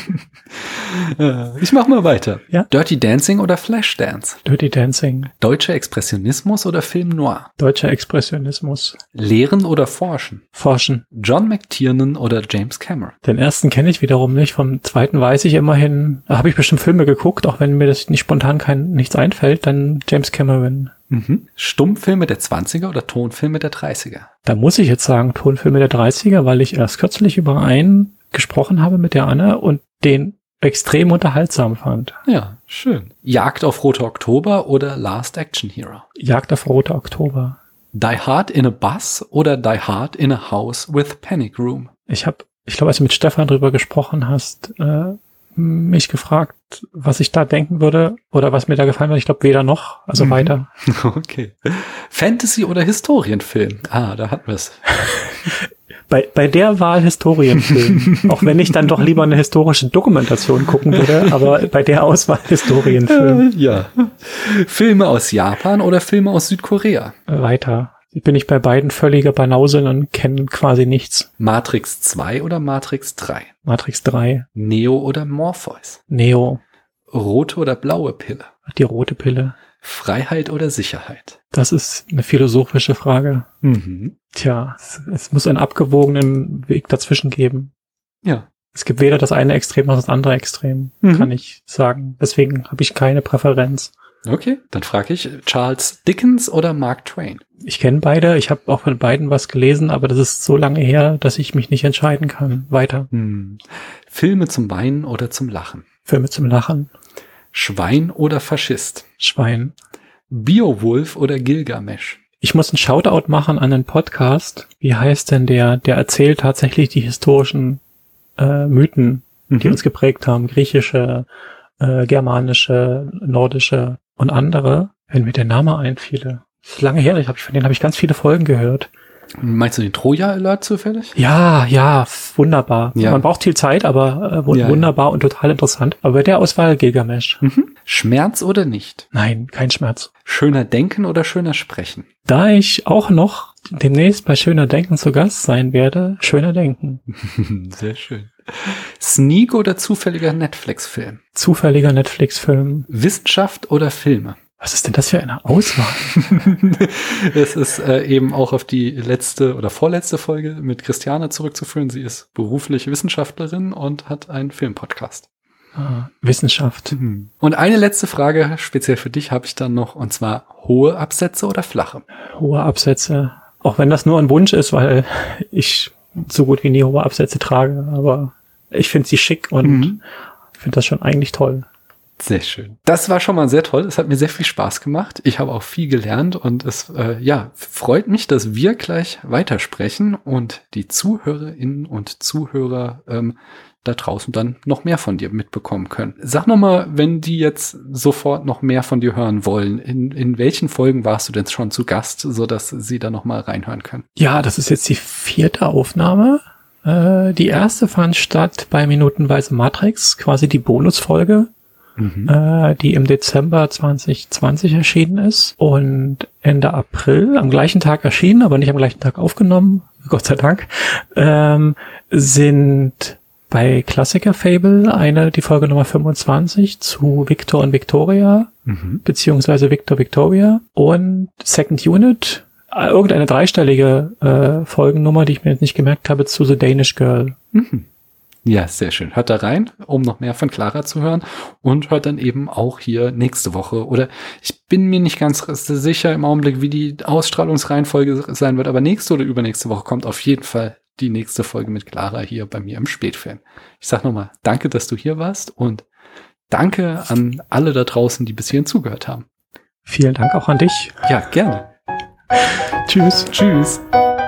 Ich mach mal weiter. Ja? Dirty Dancing oder Flashdance? Dirty Dancing. Deutscher Expressionismus oder Film Noir? Deutscher Expressionismus. Lehren oder Forschen? Forschen. John McTiernan oder James Cameron? Den ersten kenne ich wiederum nicht, vom zweiten weiß ich immerhin, da habe ich bestimmt Filme geguckt, auch wenn mir das nicht spontan nichts einfällt, dann James Cameron. Stummfilme der 20er oder Tonfilme der 30er? Da muss ich jetzt sagen Tonfilme der 30er, weil ich erst kürzlich über einen gesprochen habe mit der Anne und den extrem unterhaltsam fand. Ja, schön. Jagd auf Roter Oktober oder Last Action Hero? Jagd auf Roter Oktober. Die Hard in a Bus oder Die Hard in a House with Panic Room? Ich glaube, als du mit Stefan drüber gesprochen hast, mich gefragt, was ich da denken würde oder was mir da gefallen würde. Ich glaube, weder noch. Also weiter. Okay. Fantasy oder Historienfilm? Da hatten wir es. Bei der Wahl Historienfilm. Auch wenn ich dann doch lieber eine historische Dokumentation gucken würde, aber bei der Auswahl Historienfilm. Ja. Filme aus Japan oder Filme aus Südkorea? Weiter. Bin ich bei beiden völliger Banause und kenne quasi nichts. Matrix 2 oder Matrix 3? Matrix 3. Neo oder Morpheus? Neo. Rote oder blaue Pille? Die rote Pille. Freiheit oder Sicherheit? Das ist eine philosophische Frage. Tja, es muss einen abgewogenen Weg dazwischen geben. Ja. Es gibt weder das eine Extrem noch das andere Extrem, kann ich sagen. Deswegen habe ich keine Präferenz. Okay, dann frage ich, Charles Dickens oder Mark Twain? Ich kenne beide, ich habe auch von beiden was gelesen, aber das ist so lange her, dass ich mich nicht entscheiden kann. Weiter. Filme zum Weinen oder zum Lachen? Filme zum Lachen. Schwein oder Faschist? Schwein. Beowulf oder Gilgamesch? Ich muss einen Shoutout machen an einen Podcast. Wie heißt denn der erzählt tatsächlich die historischen Mythen, die uns geprägt haben. Griechische, germanische, nordische und andere. Wenn mir der Name einfiele. Das ist lange her, von denen habe ich ganz viele Folgen gehört. Meinst du den Troja-Alert zufällig? Ja, wunderbar. Ja. Man braucht viel Zeit, aber wunderbar und total interessant. Aber bei der Auswahl Gilgamesh. Schmerz oder nicht? Nein, kein Schmerz. Schöner denken oder schöner sprechen? Da ich auch noch demnächst bei Schöner Denken zu Gast sein werde, schöner Denken. Sehr schön. Sneak oder zufälliger Netflix-Film? Zufälliger Netflix-Film. Wissenschaft oder Filme? Was ist denn das für eine Auswahl? Es ist eben auch auf die letzte oder vorletzte Folge mit Christiane zurückzuführen. Sie ist berufliche Wissenschaftlerin und hat einen Filmpodcast. Wissenschaft. Und eine letzte Frage, speziell für dich, habe ich dann noch, und zwar hohe Absätze oder flache? Hohe Absätze. Auch wenn das nur ein Wunsch ist, weil ich so gut wie nie hohe Absätze trage. Aber ich finde sie schick und finde das schon eigentlich toll. Sehr schön. Das war schon mal sehr toll. Es hat mir sehr viel Spaß gemacht. Ich habe auch viel gelernt und es freut mich, dass wir gleich weitersprechen und die Zuhörerinnen und Zuhörer da draußen dann noch mehr von dir mitbekommen können. Sag noch mal, wenn die jetzt sofort noch mehr von dir hören wollen, in welchen Folgen warst du denn schon zu Gast, sodass sie da noch mal reinhören können? Ja, das ist jetzt die 4. Aufnahme. Die erste fand statt bei Minutenweise Matrix, quasi die Bonusfolge. Die im Dezember 2020 erschienen ist und Ende April am gleichen Tag erschienen, aber nicht am gleichen Tag aufgenommen, Gott sei Dank, sind bei Klassiker Fable die Folge Nummer 25 zu Victor und Victoria, beziehungsweise Victor Victoria und Second Unit, irgendeine dreistellige Folgennummer, die ich mir jetzt nicht gemerkt habe, zu The Danish Girl. Ja, sehr schön. Hört da rein, um noch mehr von Clara zu hören und hört dann eben auch hier nächste Woche oder ich bin mir nicht ganz sicher im Augenblick, wie die Ausstrahlungsreihenfolge sein wird, aber nächste oder übernächste Woche kommt auf jeden Fall die nächste Folge mit Clara hier bei mir im Spätfilm. Ich sag nochmal, danke, dass du hier warst und danke an alle da draußen, die bis hierhin zugehört haben. Vielen Dank auch an dich. Ja, gerne. Tschüss. Tschüss.